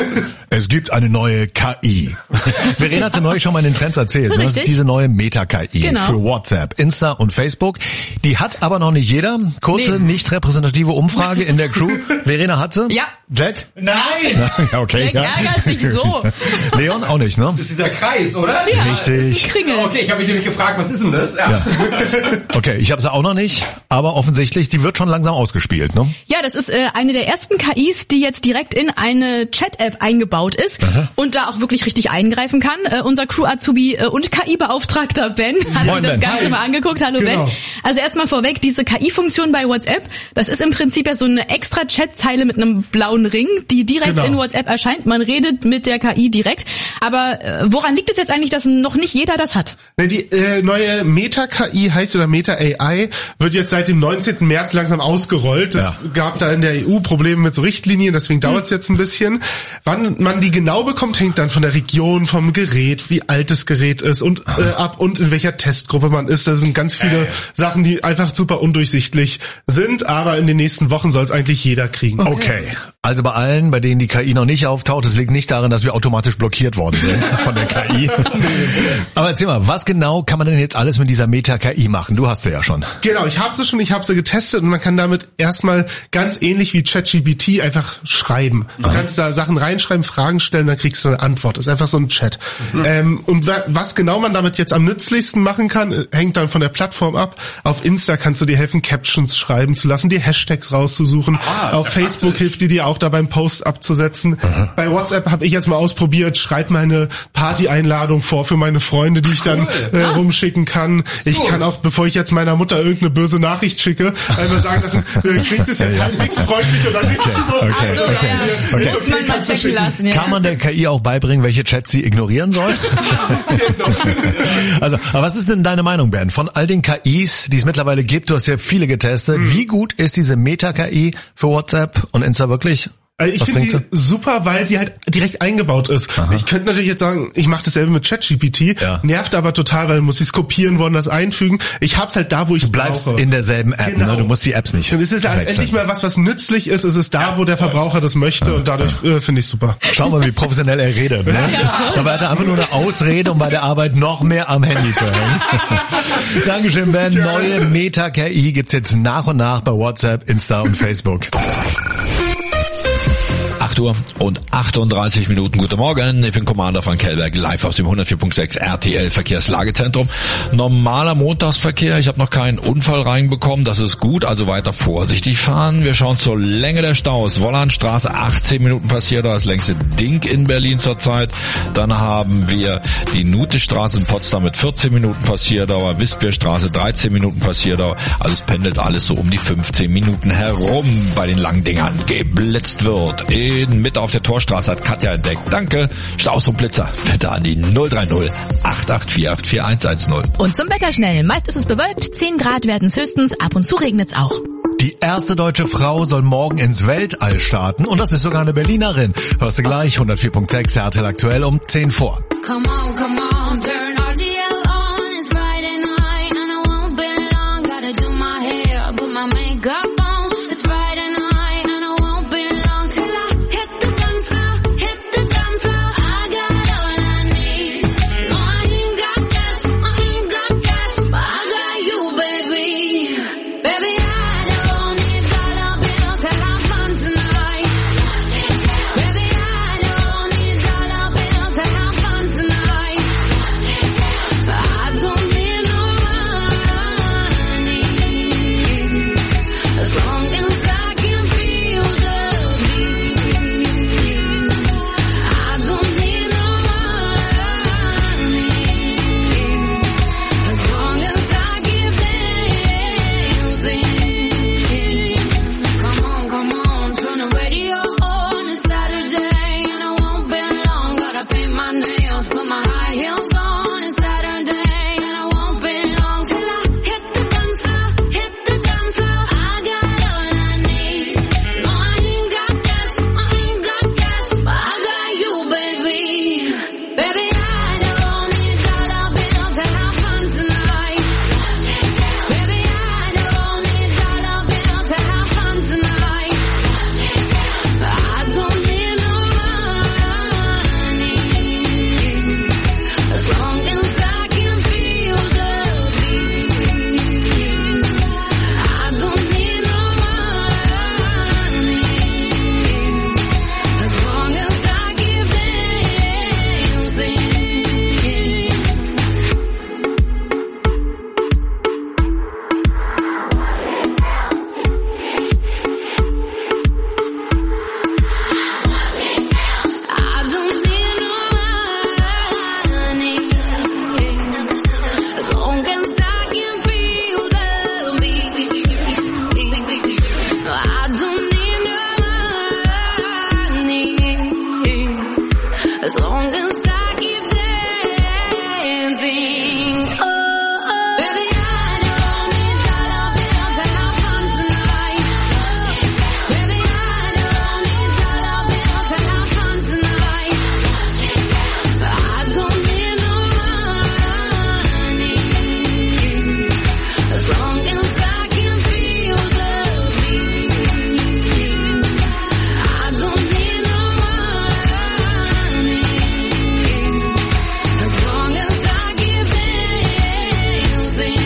Es gibt eine neue K I. Verena hat ja neulich schon mal in den Trends erzählt. Ne? Das ist diese neue Meta-K I genau. für WhatsApp, Insta und Facebook. Die hat aber noch nicht jeder. Kurze, nee. nicht repräsentative Umfrage in der Crew. Verena hat sie? Ja. Jack? Nein! Ja, okay. Jack ja. ärgert sich so. Leon auch nicht, ne? Das ist dieser Kreis, oder? Ja, richtig. Das ist ein Kringel. Okay, ich habe mich nämlich gefragt, was ist denn das? Ja. Ja. Okay, ich habe sie auch noch nicht, aber offensichtlich, die wird schon langsam ausgespielt, ne? Ja, das ist äh, eine der ersten K Is, die jetzt direkt in eine Chat-App eingebaut ist Aha. und da auch wirklich richtig eingreifen kann. Äh, unser Crew-Azubi äh, und K I-Beauftragter Ben hat Moin, sich das Ben. Ganze Hi. mal angeguckt. Hallo genau. Ben. Also erstmal vorweg, diese K I-Funktion bei WhatsApp, das ist im Prinzip ja so eine extra Chat-Zeile mit einem blauen Ring, die direkt genau. in WhatsApp erscheint. Man redet mit der K I direkt. Aber äh, woran liegt es jetzt eigentlich, dass noch nicht jeder das hat? Die äh, neue Meta-K I heißt oder Meta-A I, wird jetzt seit dem neunzehnten März langsam ausgerollt. Das ja. gab da in der E U Probleme mit so Richtlinien, deswegen hm. dauert es jetzt ein bisschen. Wann man die genau bekommt, hängt dann von der Region, vom Gerät, wie alt das Gerät ist und äh, ab und in welcher Testgruppe man ist. Da sind ganz viele äh. Sachen, die einfach super undurchsichtlich sind, aber in den nächsten Wochen soll es eigentlich jeder kriegen. Okay. okay. Also bei allen, bei denen die K I noch nicht auftaucht, es liegt nicht daran, dass wir automatisch blockiert worden sind von der K I. Aber erzähl mal, was genau kann man denn jetzt alles mit dieser Meta-K I machen? Du hast sie ja schon. Genau, ich habe sie schon, ich habe sie getestet und man kann damit erstmal ganz ähnlich wie ChatGPT einfach schreiben. Du Aha. kannst da Sachen reinschreiben, Fragen stellen, dann kriegst du eine Antwort. Das ist einfach so ein Chat. Mhm. Ähm, und was genau man damit jetzt am nützlichsten machen kann, hängt dann von der Plattform ab. Auf Insta kannst du dir helfen, Captions schreiben zu lassen, dir Hashtags rauszusuchen. Ah, auf Facebook praktisch. hilft die dir auch da beim Post abzusetzen. Aha. Bei WhatsApp habe ich jetzt mal ausprobiert, schreib mal eine Party-Einladung vor für meine Freunde, die ich cool. dann äh, rumschicken kann. Ich cool. kann auch, bevor ich jetzt meiner Mutter irgendeine böse Nachricht schicke, einmal sagen lassen, äh, kriegt es jetzt halbwegs freundlich oder nicht. Okay, okay, also, okay. Ja, okay. Muss man mal checken lassen. Ja. Kann man der K I auch beibringen, welche Chats sie ignorieren soll? Also, aber was ist denn deine Meinung, Ben? Von all den K Is, die es mittlerweile gibt, du hast ja viele getestet, mhm. wie gut ist diese Meta-K I für WhatsApp und Insta wirklich? Also ich finde die sie? super, weil sie halt direkt eingebaut ist. Aha. Ich könnte natürlich jetzt sagen, ich mache dasselbe mit ChatGPT, ja. nervt aber total, weil du musst es kopieren, woanders einfügen. Ich hab's halt da, wo ich Du bleibst brauche. in derselben App, genau. ne? Du musst die Apps nicht. Und es ist halt endlich mal was, was nützlich ist. Es ist da, wo der Verbraucher das möchte ja. und dadurch äh, finde ich super. Schau mal, wie professionell er redet. Ne? Ja. Aber er hat einfach nur eine Ausrede, um bei der Arbeit noch mehr am Handy zu hängen. Dankeschön, Ben. Ja. Neue Meta-K I gibt's jetzt nach und nach bei WhatsApp, Insta und Facebook. acht Uhr und achtunddreißig Minuten. Guten Morgen, ich bin Commander Frank Hellberg, live aus dem hundertvier Komma sechs R T L Verkehrslagezentrum. Normaler Montagsverkehr, ich habe noch keinen Unfall reinbekommen, das ist gut, also weiter vorsichtig fahren. Wir schauen zur Länge der Staus. Wollandstraße achtzehn Minuten passiert, das längste Ding in Berlin zurzeit. Dann haben wir die Nutestraße in Potsdam mit vierzehn Minuten Passiertdauer, Wispierstraße dreizehn Minuten Passiertauer. Also es pendelt alles so um die fünfzehn Minuten herum bei den langen Dingern. Geblitzt wird. In Mitte auf der Torstraße hat Katja entdeckt. Danke. Staus und Blitzer. Bitte an die null drei null acht acht vier acht vier eins eins null. Und zum Wetter schnell. Meist ist es bewölkt, zehn Grad werden es höchstens, ab und zu regnet es auch. Die erste deutsche Frau soll morgen ins Weltall starten und das ist sogar eine Berlinerin. Hörst du gleich, hundertvier Komma sechs R T L aktuell um zehn vor. Come on, come on, turn R T L on. It's Friday night and I won't be long. Gotta do my hair, put my makeup on. It's Friday night and I won't be long till I hit the dance floor, hit the dance floor. I got all I need. No, I ain't got gas, I ain't got gas, but I got you, baby. Baby, I don't need dollar bills to have fun tonight. Baby, I don't need dollar bills to have fun tonight. I don't need no money as long as I can feel the beat. I don't need no money as long as I keep dancing. Come on, come on, turn the radio on. It's Saturday and I won't be long. Gotta paint my nails, put my high heels on. It's Saturday and I won't be long till I hit the dance floor, hit the dance floor. I got all I need. No, I ain't got gas, I ain't got gas, but I got you, baby. Baby, I don't need dollar bills to have fun tonight. Baby, I don't need dollar bills to have fun tonight. I don't need no money as long as I can feel the beat. I don't need no money as long as I keep dancing. I don't need no money as long as I can feel the beat. I don't need no money as long as I keep dancing. Oh, oh. Baby, I don't need dollar bills to have fun tonight. Baby, I don't need dollar bills to have fun tonight. I don't need no money as long as I can feel the beat. I don't need no money as long as I keep dancing.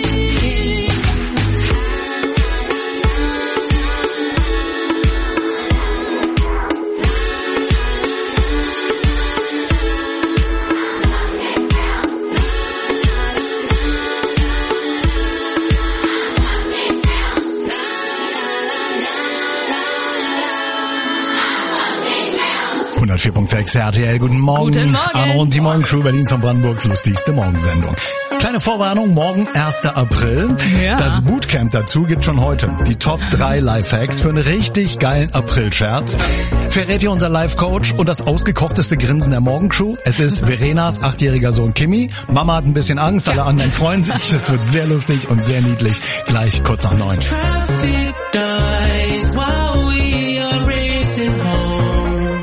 hundertvier Komma sechs R T L, guten Morgen. Guten Morgen. Arno und die Morgencrew, Berlins und Brandenburgs lustigste Morgensendung. Kleine Vorwarnung, morgen erster April. Ja. Das Bootcamp dazu gibt schon heute. Die Top drei Lifehacks für einen richtig geilen April-Scherz. Verrät ihr unser Live-Coach und das ausgekochteste Grinsen der Morgencrew. Es ist Verenas achtjähriger Sohn Kimi. Mama hat ein bisschen Angst, alle anderen freuen sich. Das wird sehr lustig und sehr niedlich. Gleich kurz nach neun. Traffic dies while we are racing home.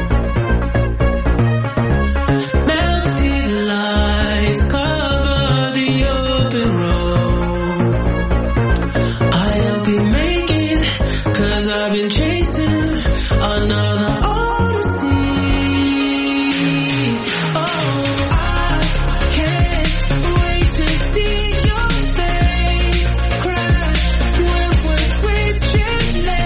Melted lights cover the open road. I'll be making, cause I've been chasing another odyssey. Oh, I can't wait to see your face crash when we're switching lanes.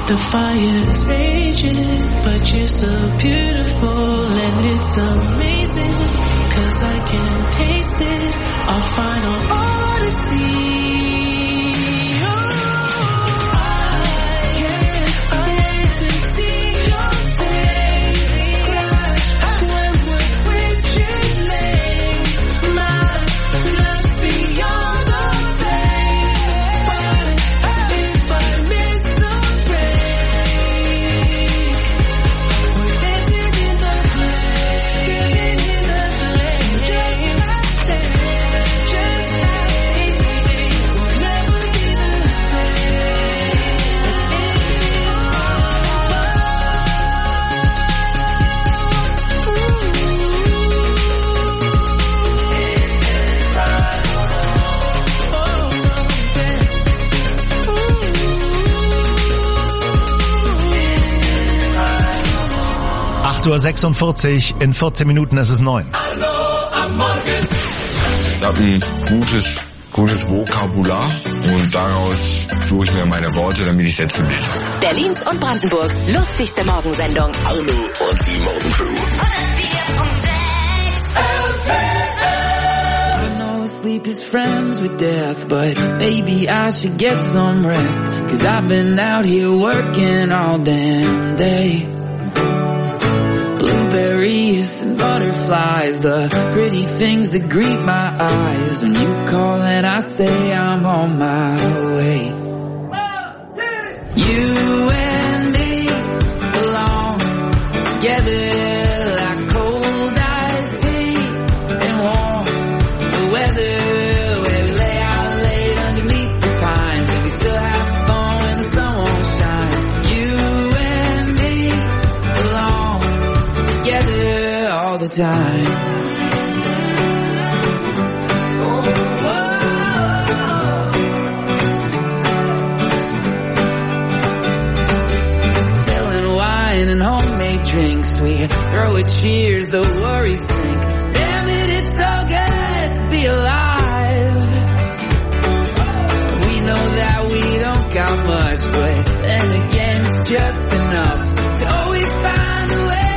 The fire is raging, but you're so beautiful and it's amazing, 'cause I can taste it, our final odyssey. acht Uhr sechsundvierzig, in vierzehn Minuten ist es neun. Ich habe ein gutes, gutes Vokabular und daraus suche ich mir meine Worte, damit ich Sätze bilde. Berlins und Brandenburgs lustigste Morgensendung. Arno und die Morgencrew. I know sleep is friends with death, but maybe I should get some rest, 'cause I've been out here working all damn day. Blueberries and butterflies, the pretty things that greet my eyes. When you call and I say I'm on my way. You and me belong together like cold iced tea and warm the weather, where we lay out late underneath the pines and we still have fun when the sun won't shine. You and me belong together all the time. Spilling wine and homemade drinks, we throw a cheers, the worries sink. Damn it, it's so good to be alive. We know that we don't got much, but then again it's just enough to always find a way.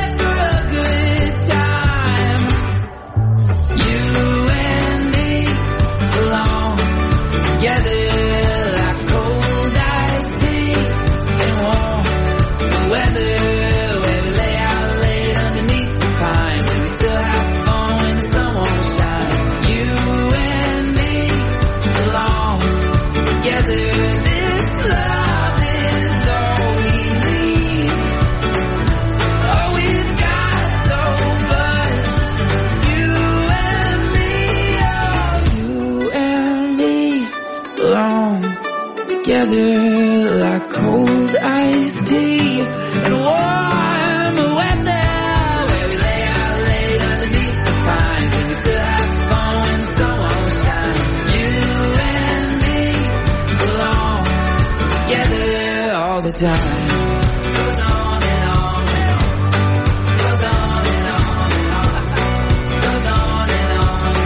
Together like cold iced tea and warm the weather, where we lay out late underneath the pines and we still have fun when the sun won't shine. You and me belong together. This love is all we need. Oh, we've got so much. You and me, oh, you and me belong together like cold iced tea and warm weather, where we lay out late underneath the pines and we still have fun when the sun won't shine. You and me belong together all the time. Goes on and on and on. Goes on and on and on. Goes on and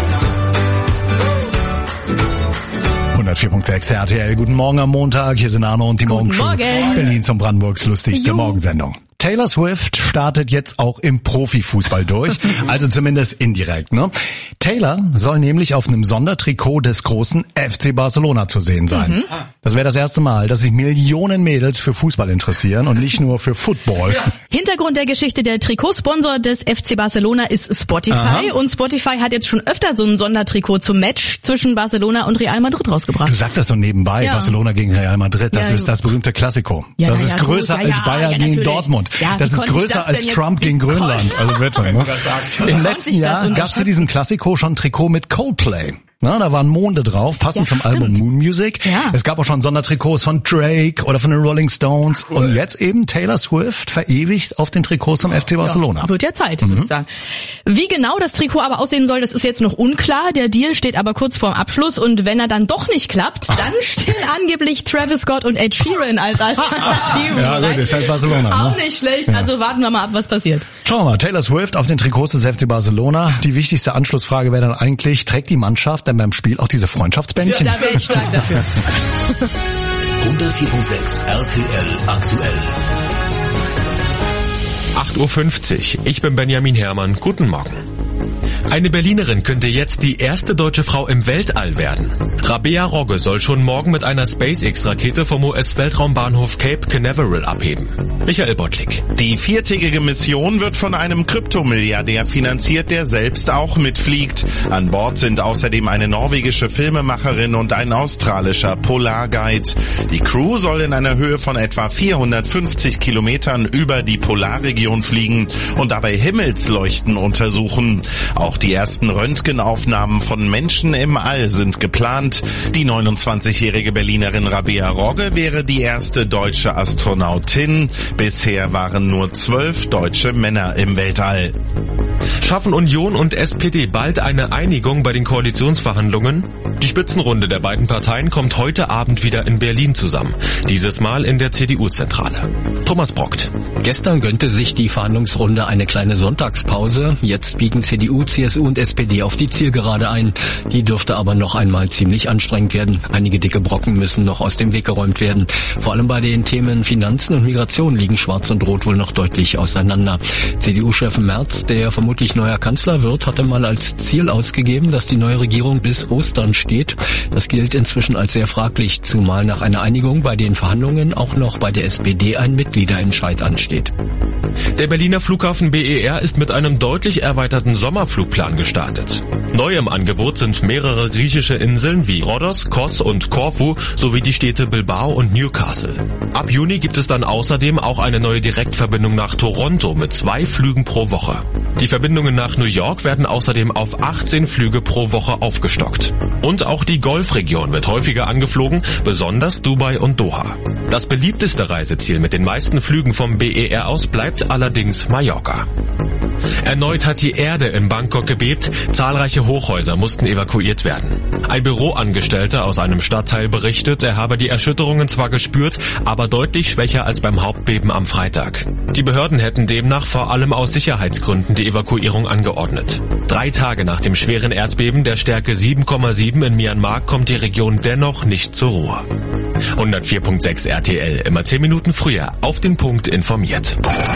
on and on. hundertvier Komma sechs R T L, guten Morgen am Montag, hier sind Arno und die Morgencrew. Morgen. Berlins und Brandenburgs lustigste Juhu. Morgensendung. Taylor Swift startet jetzt auch im Profifußball durch, also zumindest indirekt, ne? Taylor soll nämlich auf einem Sondertrikot des großen F C Barcelona zu sehen sein. Mhm. Das wäre das erste Mal, dass sich Millionen Mädels für Fußball interessieren und nicht nur für Football. Ja. Hintergrund der Geschichte: der Trikotsponsor des F C Barcelona ist Spotify. Aha. Und Spotify hat jetzt schon öfter so ein Sondertrikot zum Match zwischen Barcelona und Real Madrid rausgebracht. Du sagst das so nebenbei, ja. Barcelona gegen Real Madrid, das ja, ist das berühmte Klassiko. Ja, das ja, ist ja, größer gut, ja, als Bayern ja, gegen Dortmund. Ja, das ist größer das als Trump gegen Grönland. Also bitte, ne? Im letzten Jahr gab es zu diesem Klassiko schon ein Trikot mit Coldplay. Na, da waren Monde drauf, passend ja, zum stimmt. Album Moon Music. Ja. Es gab auch schon Sondertrikots von Drake oder von den Rolling Stones. Cool. Und jetzt eben Taylor Swift verewigt auf den Trikots vom F C Barcelona. Ja, wird ja Zeit, mhm. würde ich sagen. Wie genau das Trikot aber aussehen soll, das ist jetzt noch unklar. Der Deal steht aber kurz vorm Abschluss. Und wenn er dann doch nicht klappt, dann stehen angeblich Travis Scott und Ed Sheeran als Alternative. Ja, gut, ist halt Barcelona. Auch ne? nicht schlecht. Ja. Also warten wir mal ab, was passiert. Schauen wir mal. Taylor Swift auf den Trikots des F C Barcelona. Die wichtigste Anschlussfrage wäre dann eigentlich, trägt die Mannschaft denn beim Spiel auch diese Freundschaftsbändchen? Ja, da wäre ich stark dafür. hundertvier Komma sechs R T L aktuell. acht Uhr fünfzig. Ich bin Benjamin Herrmann. Guten Morgen. Eine Berlinerin könnte jetzt die erste deutsche Frau im Weltall werden. Rabea Rogge soll schon morgen mit einer SpaceX-Rakete vom U S-Weltraumbahnhof Cape Canaveral abheben. Michael Bottlik. Die viertägige Mission wird von einem Kryptomilliardär finanziert, der selbst auch mitfliegt. An Bord sind außerdem eine norwegische Filmemacherin und ein australischer Polarguide. Die Crew soll in einer Höhe von etwa vierhundertfünfzig Kilometern über die Polarregion fliegen und dabei Himmelsleuchten untersuchen. Auch die ersten Röntgenaufnahmen von Menschen im All sind geplant. Die neunundzwanzigjährige Berlinerin Rabea Rogge wäre die erste deutsche Astronautin. Bisher waren nur zwölf deutsche Männer im Weltall. Schaffen Union und S P D bald eine Einigung bei den Koalitionsverhandlungen? Die Spitzenrunde der beiden Parteien kommt heute Abend wieder in Berlin zusammen. Dieses Mal in der C D U-Zentrale. Thomas Brockt. Gestern gönnte sich die Verhandlungsrunde eine kleine Sonntagspause. Jetzt biegen C D U, C S U und S P D auf die Zielgerade ein. Die dürfte aber noch einmal ziemlich anstrengend werden. Einige dicke Brocken müssen noch aus dem Weg geräumt werden. Vor allem bei den Themen Finanzen und Migration liegen Schwarz und Rot wohl noch deutlich auseinander. C D U-Chef Merz, der vermutlich neuer Kanzler wird, hatte mal als Ziel ausgegeben, dass die neue Regierung bis Ostern steht. Das gilt inzwischen als sehr fraglich, zumal nach einer Einigung bei den Verhandlungen auch noch bei der S P D ein Mitgliederentscheid ansteht. Der Berliner Flughafen B E R ist mit einem deutlich erweiterten Sommerflugplan gestartet. Neu im Angebot sind mehrere griechische Inseln wie Rhodos, Kos und Korfu sowie die Städte Bilbao und Newcastle. Ab Juni gibt es dann außerdem auch eine neue Direktverbindung nach Toronto mit zwei Flügen pro Woche. Die Verbindungen nach New York werden außerdem auf achtzehn Flüge pro Woche aufgestockt. Und auch die Golfregion wird häufiger angeflogen, besonders Dubai und Doha. Das beliebteste Reiseziel mit den meisten Flügen vom B E R aus bleibt allerdings Mallorca. Erneut hat die Erde in Bangkok gebebt, zahlreiche Hochhäuser mussten evakuiert werden. Ein Büroangestellter aus einem Stadtteil berichtet, er habe die Erschütterungen zwar gespürt, aber deutlich schwächer als beim Hauptbeben am Freitag. Die Behörden hätten demnach vor allem aus Sicherheitsgründen die Evakuierung angeordnet. Drei Tage nach dem schweren Erdbeben der Stärke sieben Komma sieben in Myanmar kommt die Region dennoch nicht zur Ruhe. hundertvier Komma sechs R T L, immer zehn Minuten früher, auf den Punkt informiert.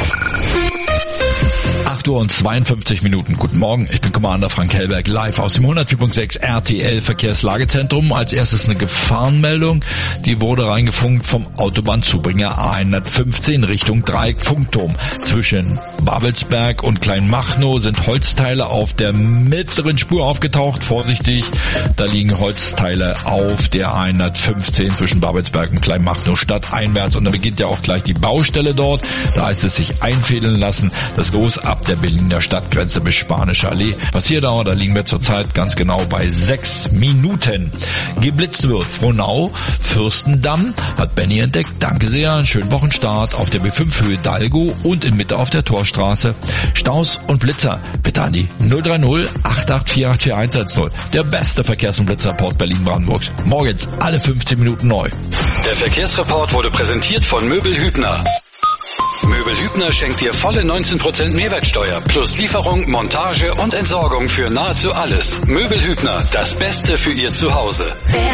acht Uhr und zweiundfünfzig Minuten. Guten Morgen, ich bin Commander Frank Hellberg, live aus dem hundertvier Komma sechs R T L Verkehrslagezentrum. Als erstes eine Gefahrenmeldung, die wurde reingefunkt vom Autobahnzubringer A hundertfünfzehn Richtung Dreieck-Funkturm. Zwischen Babelsberg und Kleinmachnow sind Holzteile auf der mittleren Spur aufgetaucht. Vorsichtig, da liegen Holzteile auf der A hundertfünfzehn zwischen Babelsberg und Kleinmachnow stadteinwärts. Und da beginnt ja auch gleich die Baustelle dort. Da heißt es sich einfädeln lassen. Das los ab der Berliner Stadtgrenze bis Spanische Allee. Was hier dauert, da liegen wir zurzeit ganz genau bei sechs Minuten. Geblitzt wird Frohnau, Fürstendamm, hat Benny entdeckt. Danke sehr, einen schönen Wochenstart auf der B fünf Höhe Dalgo und in Mitte auf der Torstraße. Staus und Blitzer, bitte an die null drei null acht acht vier acht vier eins eins null. Der beste Verkehrs- und Blitzerreport Berlin-Brandenburg. Morgens alle fünfzehn Minuten neu. Der Verkehrsreport wurde präsentiert von Möbel Hübner. Möbel Hübner schenkt dir volle neunzehn Prozent Mehrwertsteuer plus Lieferung, Montage und Entsorgung für nahezu alles. Möbel Hübner, das Beste für Ihr Zuhause.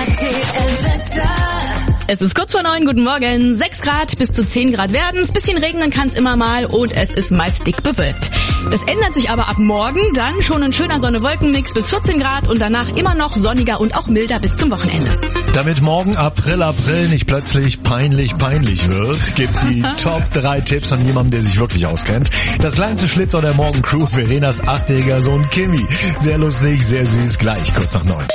Es ist kurz vor neun, guten Morgen. sechs Grad bis zu zehn Grad werden's. Bisschen regnen kann's immer mal und es ist meist dick bewölkt. Das ändert sich aber ab morgen. Dann schon ein schöner Sonne-Wolken-Mix bis vierzehn Grad und danach immer noch sonniger und auch milder bis zum Wochenende. Damit morgen April, April nicht plötzlich peinlich, peinlich wird, gibt's die Top drei Tipps von jemandem, der sich wirklich auskennt. Das kleinste Schlitzohr der Morgencrew, Verenas achtjähriger Sohn Kimi. Sehr lustig, sehr süß, gleich kurz nach neun.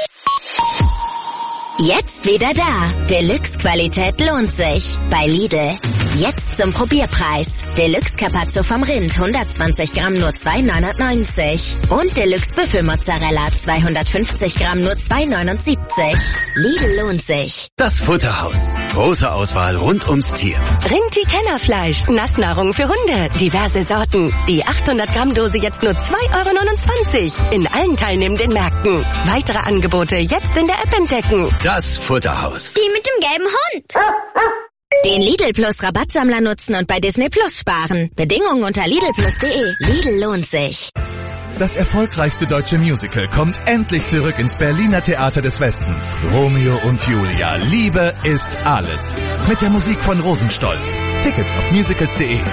Jetzt wieder da. Deluxe-Qualität lohnt sich. Bei Lidl. Jetzt zum Probierpreis. Deluxe Carpaccio vom Rind, hundertzwanzig Gramm nur zwei neunundneunzig. Und Deluxe Büffelmozzarella, zweihundertfünfzig Gramm nur zwei neunundsiebzig. Lidl lohnt sich. Das Futterhaus. Große Auswahl rund ums Tier. Rinti-Kennerfleisch. Nassnahrung für Hunde. Diverse Sorten. Die achthundert Gramm Dose jetzt nur zwei Euro neunundzwanzig. In allen teilnehmenden Märkten. Weitere Angebote jetzt in der App entdecken. Das Futterhaus. Die mit dem gelben Hund. Den Lidl Plus Rabattsammler nutzen und bei Disney Plus sparen. Bedingungen unter lidl plus punkt de. Lidl lohnt sich. Das erfolgreichste deutsche Musical kommt endlich zurück ins Berliner Theater des Westens. Romeo und Julia, Liebe ist alles. Mit der Musik von Rosenstolz. Tickets auf musicals punkt de.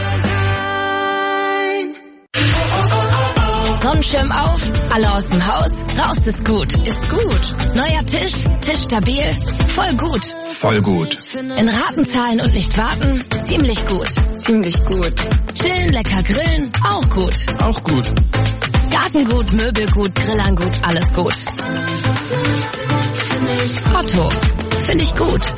Sonnenschirm auf, alle aus dem Haus, raus ist gut. Ist gut. Neuer Tisch, Tisch stabil, voll gut. Voll gut. In Raten zahlen und nicht warten, ziemlich gut. Ziemlich gut. Chillen, lecker grillen, auch gut. Auch gut. Gartengut, Möbelgut, Grillerngut, alles gut. Otto, finde ich gut.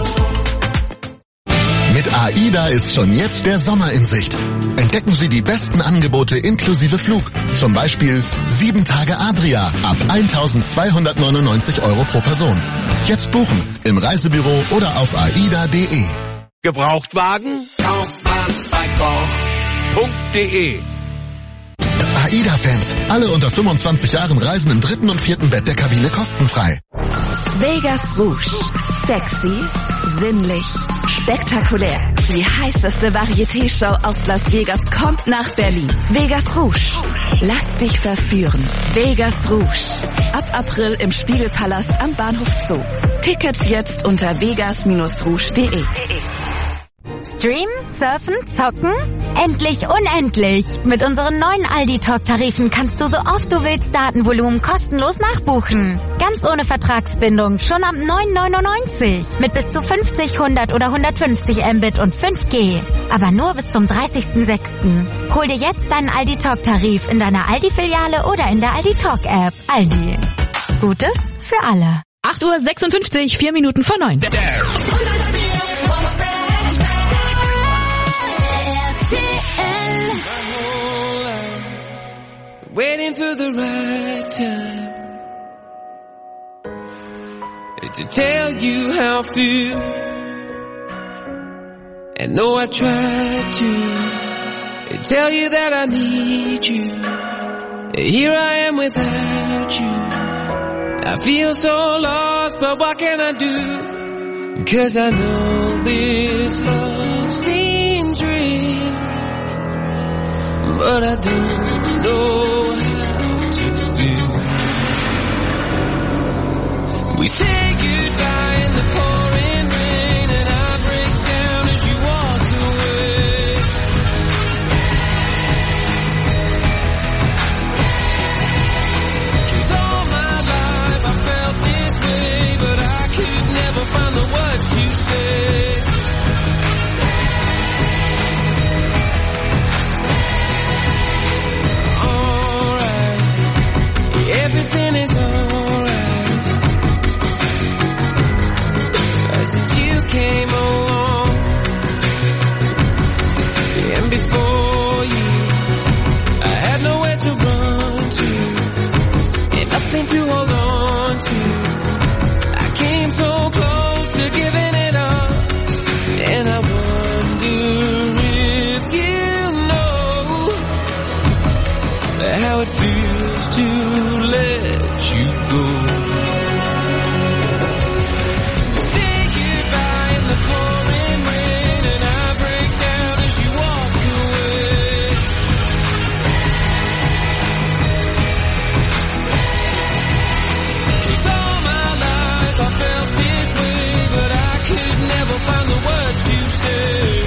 Mit AIDA ist schon jetzt der Sommer in Sicht. Entdecken Sie die besten Angebote inklusive Flug. Zum Beispiel sieben Tage Adria ab eintausendzweihundertneunundneunzig Euro pro Person. Jetzt buchen im Reisebüro oder auf aida punkt de. Gebrauchtwagen? Kauft man bei koch punkt de. AIDA-Fans, alle unter fünfundzwanzig Jahren reisen im dritten und vierten Bett der Kabine kostenfrei. Vegas Rouge. Sexy, sinnlich, spektakulär. Die heißeste Varieté-Show aus Las Vegas kommt nach Berlin. Vegas Rouge. Lass dich verführen. Vegas Rouge. Ab April im Spiegelpalast am Bahnhof Zoo. Tickets jetzt unter vegas Bindestrich rouge punkt de. Streamen, surfen, zocken? Endlich unendlich! Mit unseren neuen Aldi-Talk-Tarifen kannst du so oft du willst Datenvolumen kostenlos nachbuchen. Ganz ohne Vertragsbindung, schon ab neun neunundneunzig. Mit bis zu fünfzig, hundert oder hundertfünfzig Mbit und fünf G. Aber nur bis zum dreißigsten sechsten Hol dir jetzt deinen Aldi-Talk-Tarif in deiner Aldi-Filiale oder in der Aldi-Talk-App. Aldi. Gutes für alle. acht Uhr sechsundfünfzig, vier Minuten vor neun. Waiting for the right time to tell you how I feel. And though I tried to tell you that I need you, here I am without you. I feel so lost, but what can I do? 'Cause I know this love seems real, but I don't know how to feel. We say goodbye in the pouring rain, and I break down as you walk away. Cause all my life I felt this way, but I could never find the words to say. Everything is alright. Since you came along, and before you, I had nowhere to run to, and nothing to hold on to. I came so close to giving it up, and I wonder if you know how it feels to let you go. Say goodbye in the pouring rain, and I break down as you walk away. Cause all my life I felt this way, but I could never find the words to say.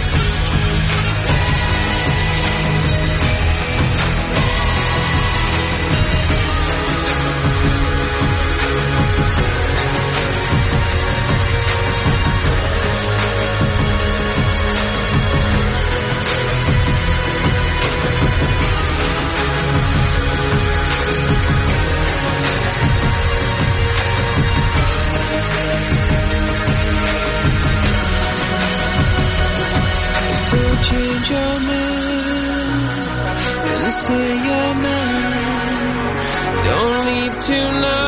Change your mind and say you're mine. Don't leave tonight.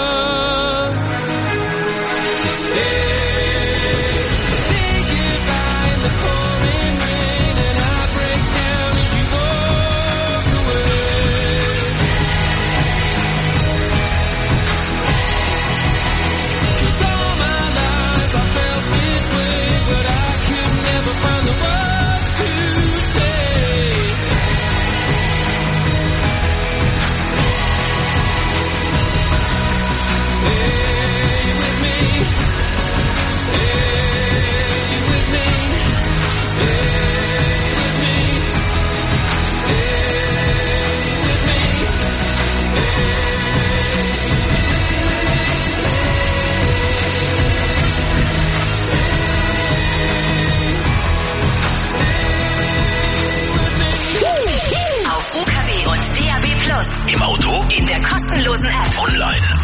Stay. Say goodbye in the pouring rain, and I break down as you walk away. Cause all my life I felt this way, but I could never find the words to say.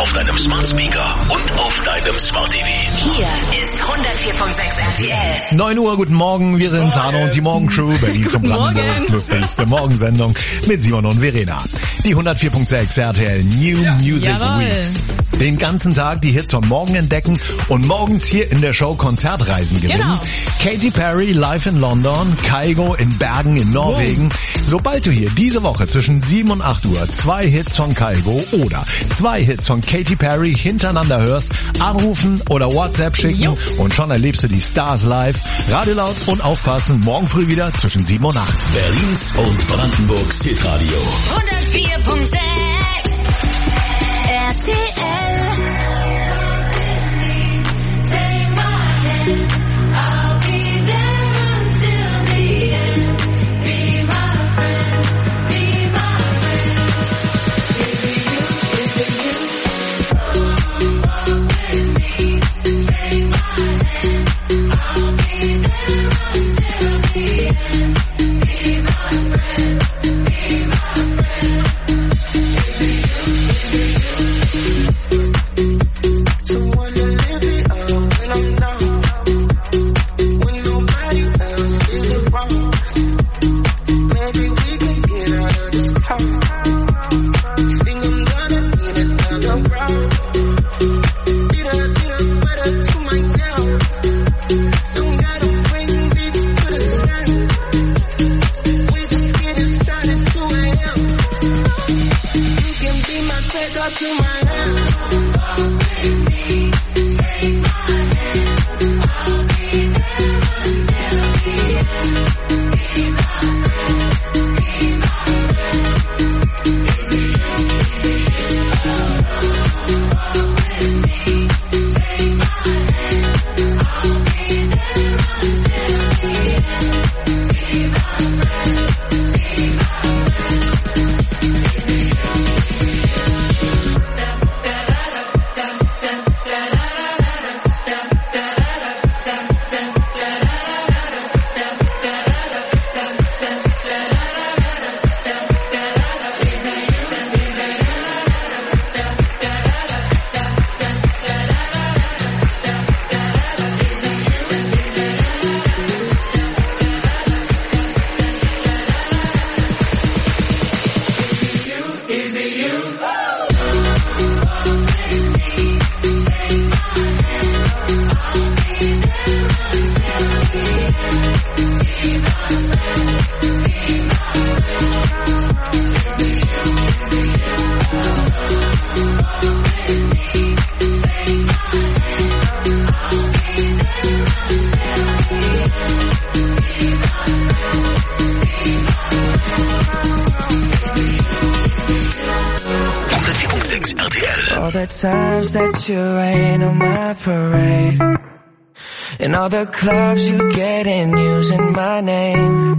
auf deinem Smart Speaker und auf deinem Smart T V. Hier ist hundertvier Komma sechs R T L. neun Uhr, guten Morgen. Wir sind Sano und die Morgencrew. Berlin zum Brandenburgs lustigste Morgensendung mit Simon und Verena. Die hundertvier Komma sechs R T L New ja. Music Jawohl. Weeks. Den ganzen Tag die Hits von morgen entdecken und morgens hier in der Show Konzertreisen gewinnen. Genau. Katy Perry live in London, Kygo in Bergen in Norwegen. Wow. Sobald du hier diese Woche zwischen sieben und acht Uhr zwei Hits von Kygo oder zwei Hits von Katy Perry hintereinander hörst, anrufen oder WhatsApp schicken jo. und schon erlebst du die Stars live. Radio laut und aufpassen, morgen früh wieder zwischen sieben und acht. Berlins und Brandenburgs Hitradio. hundertvier Komma sechs R T L. Times that you rain on my parade, and all the clubs you get in using my name.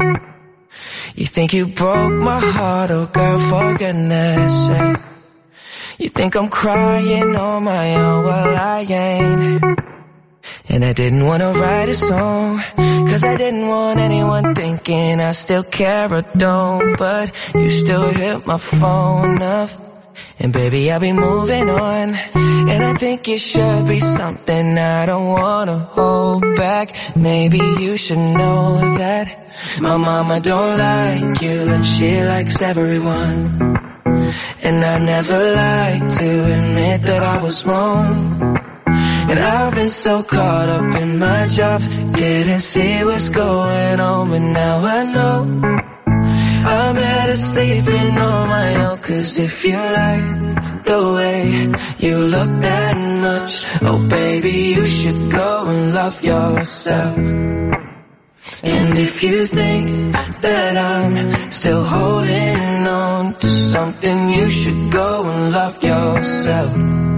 You think you broke my heart, oh girl, for goodness sake. You think I'm crying on my own, well I ain't. And I didn't wanna write a song, cause I didn't want anyone thinking I still care or don't. But you still hit my phone up, and baby, I'll be moving on. And I think it should be something I don't wanna hold back. Maybe you should know that my mama don't like you, and she likes everyone. And I never like to admit that I was wrong. And I've been so caught up in my job, didn't see what's going on, but now I know I'm better sleeping on my own. Cause if you like the way you look that much, oh baby, you should go and love yourself. And if you think that I'm still holding on to something, you should go and love yourself.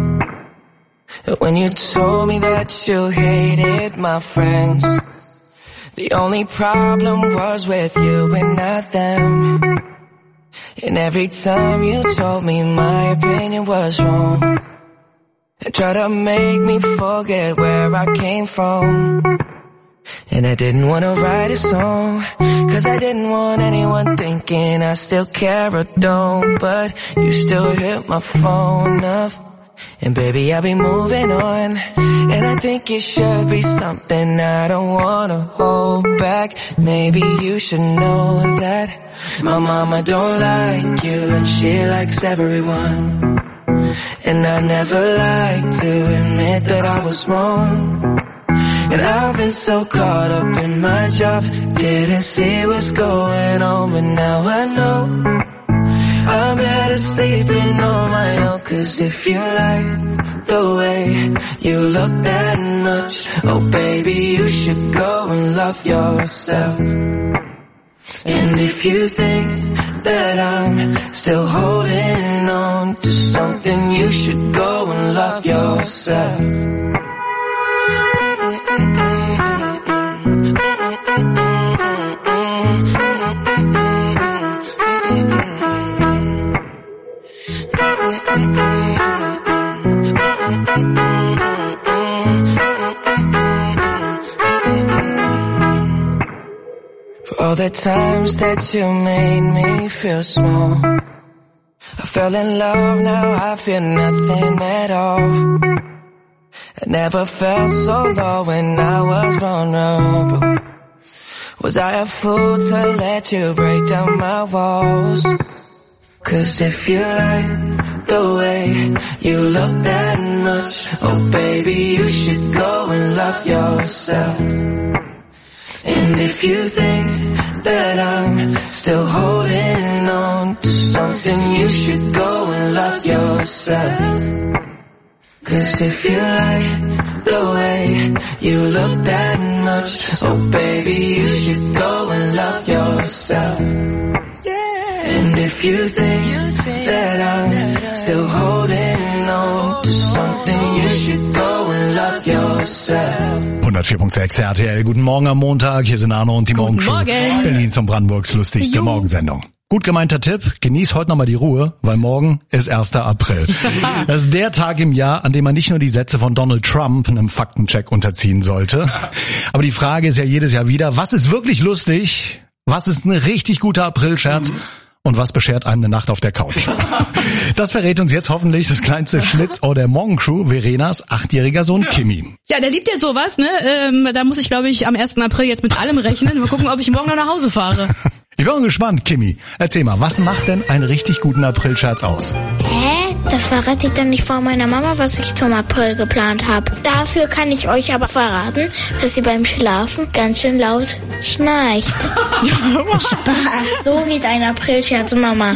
When you told me that you hated my friends, the only problem was with you and not them. And every time you told me my opinion was wrong, and tried to make me forget where I came from. And I didn't want to write a song, cause I didn't want anyone thinking I still care or don't. But you still hit my phone up, And baby, I'll be moving on. And I think it should be something I don't wanna hold back. Maybe you should know that my mama don't like you and she likes everyone. And I never like to admit that I was wrong. And I've been so caught up in my job, didn't see what's going on, but now I know I'm better sleeping on my own. Cause if you like the way you look that much, oh baby, you should go and love yourself. And if you think that I'm still holding on to something, you should go and love yourself. For all the times that you made me feel small, I fell in love, now I feel nothing at all. I never felt so low when I was vulnerable. Was I a fool to let you break down my walls? Cause if you like the way you look that much, oh baby, you should go and love yourself. And if you think that I'm still holding on to something, you should go and love yourself. Cause if you like the way you look that much, oh baby, you should go and love yourself. And if you think that I'm still holding on to something, you should go and love yourself. hundertvier Komma sechs R T L, guten Morgen am Montag, hier sind Arno und die Morgenshow. Morgen. Berlins und Brandenburgs lustigste Jo. Morgensendung. Gut gemeinter Tipp, genieß heute nochmal die Ruhe, weil morgen ist erster April. Das ist der Tag im Jahr, an dem man nicht nur die Sätze von Donald Trump einem Faktencheck unterziehen sollte. Aber die Frage ist ja jedes Jahr wieder, was ist wirklich lustig? Was ist ein richtig guter Aprilscherz? Mhm. Und was beschert einem eine Nacht auf der Couch? Das verrät uns jetzt hoffentlich das kleinste Schlitzohr der Morgencrew, Verenas achtjähriger Sohn Kimi. Ja, der liebt ja sowas, ne? Ähm, da muss ich, glaube ich, am ersten April jetzt mit allem rechnen. Mal gucken, ob ich morgen noch nach Hause fahre. Ich bin gespannt, Kimi. Erzähl mal, was macht denn einen richtig guten Aprilscherz aus? Hä? Das verrate ich dann nicht vor meiner Mama, was ich zum April geplant habe. Dafür kann ich euch aber verraten, dass sie beim Schlafen ganz schön laut schnarcht. Spaß, so geht ein Aprilscherz, Mama.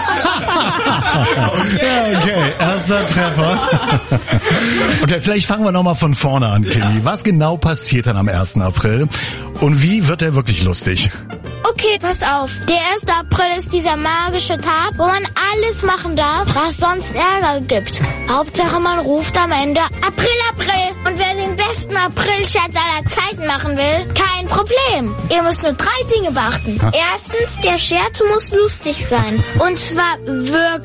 Ja, okay, erster Treffer. Okay, vielleicht fangen wir nochmal von vorne an, Kimi. Was genau passiert dann am ersten April? Und wie wird er wirklich lustig? Okay, passt auf. Der erste April ist dieser magische Tag, wo man alles machen darf, was sonst Ärger gibt. Hauptsache, man ruft am Ende April, April. Und wer den besten Aprilscherz aller Zeiten machen will, kein Problem. Ihr müsst nur drei Dinge beachten. Erstens, der Scherz muss lustig sein. Und zwar wirklich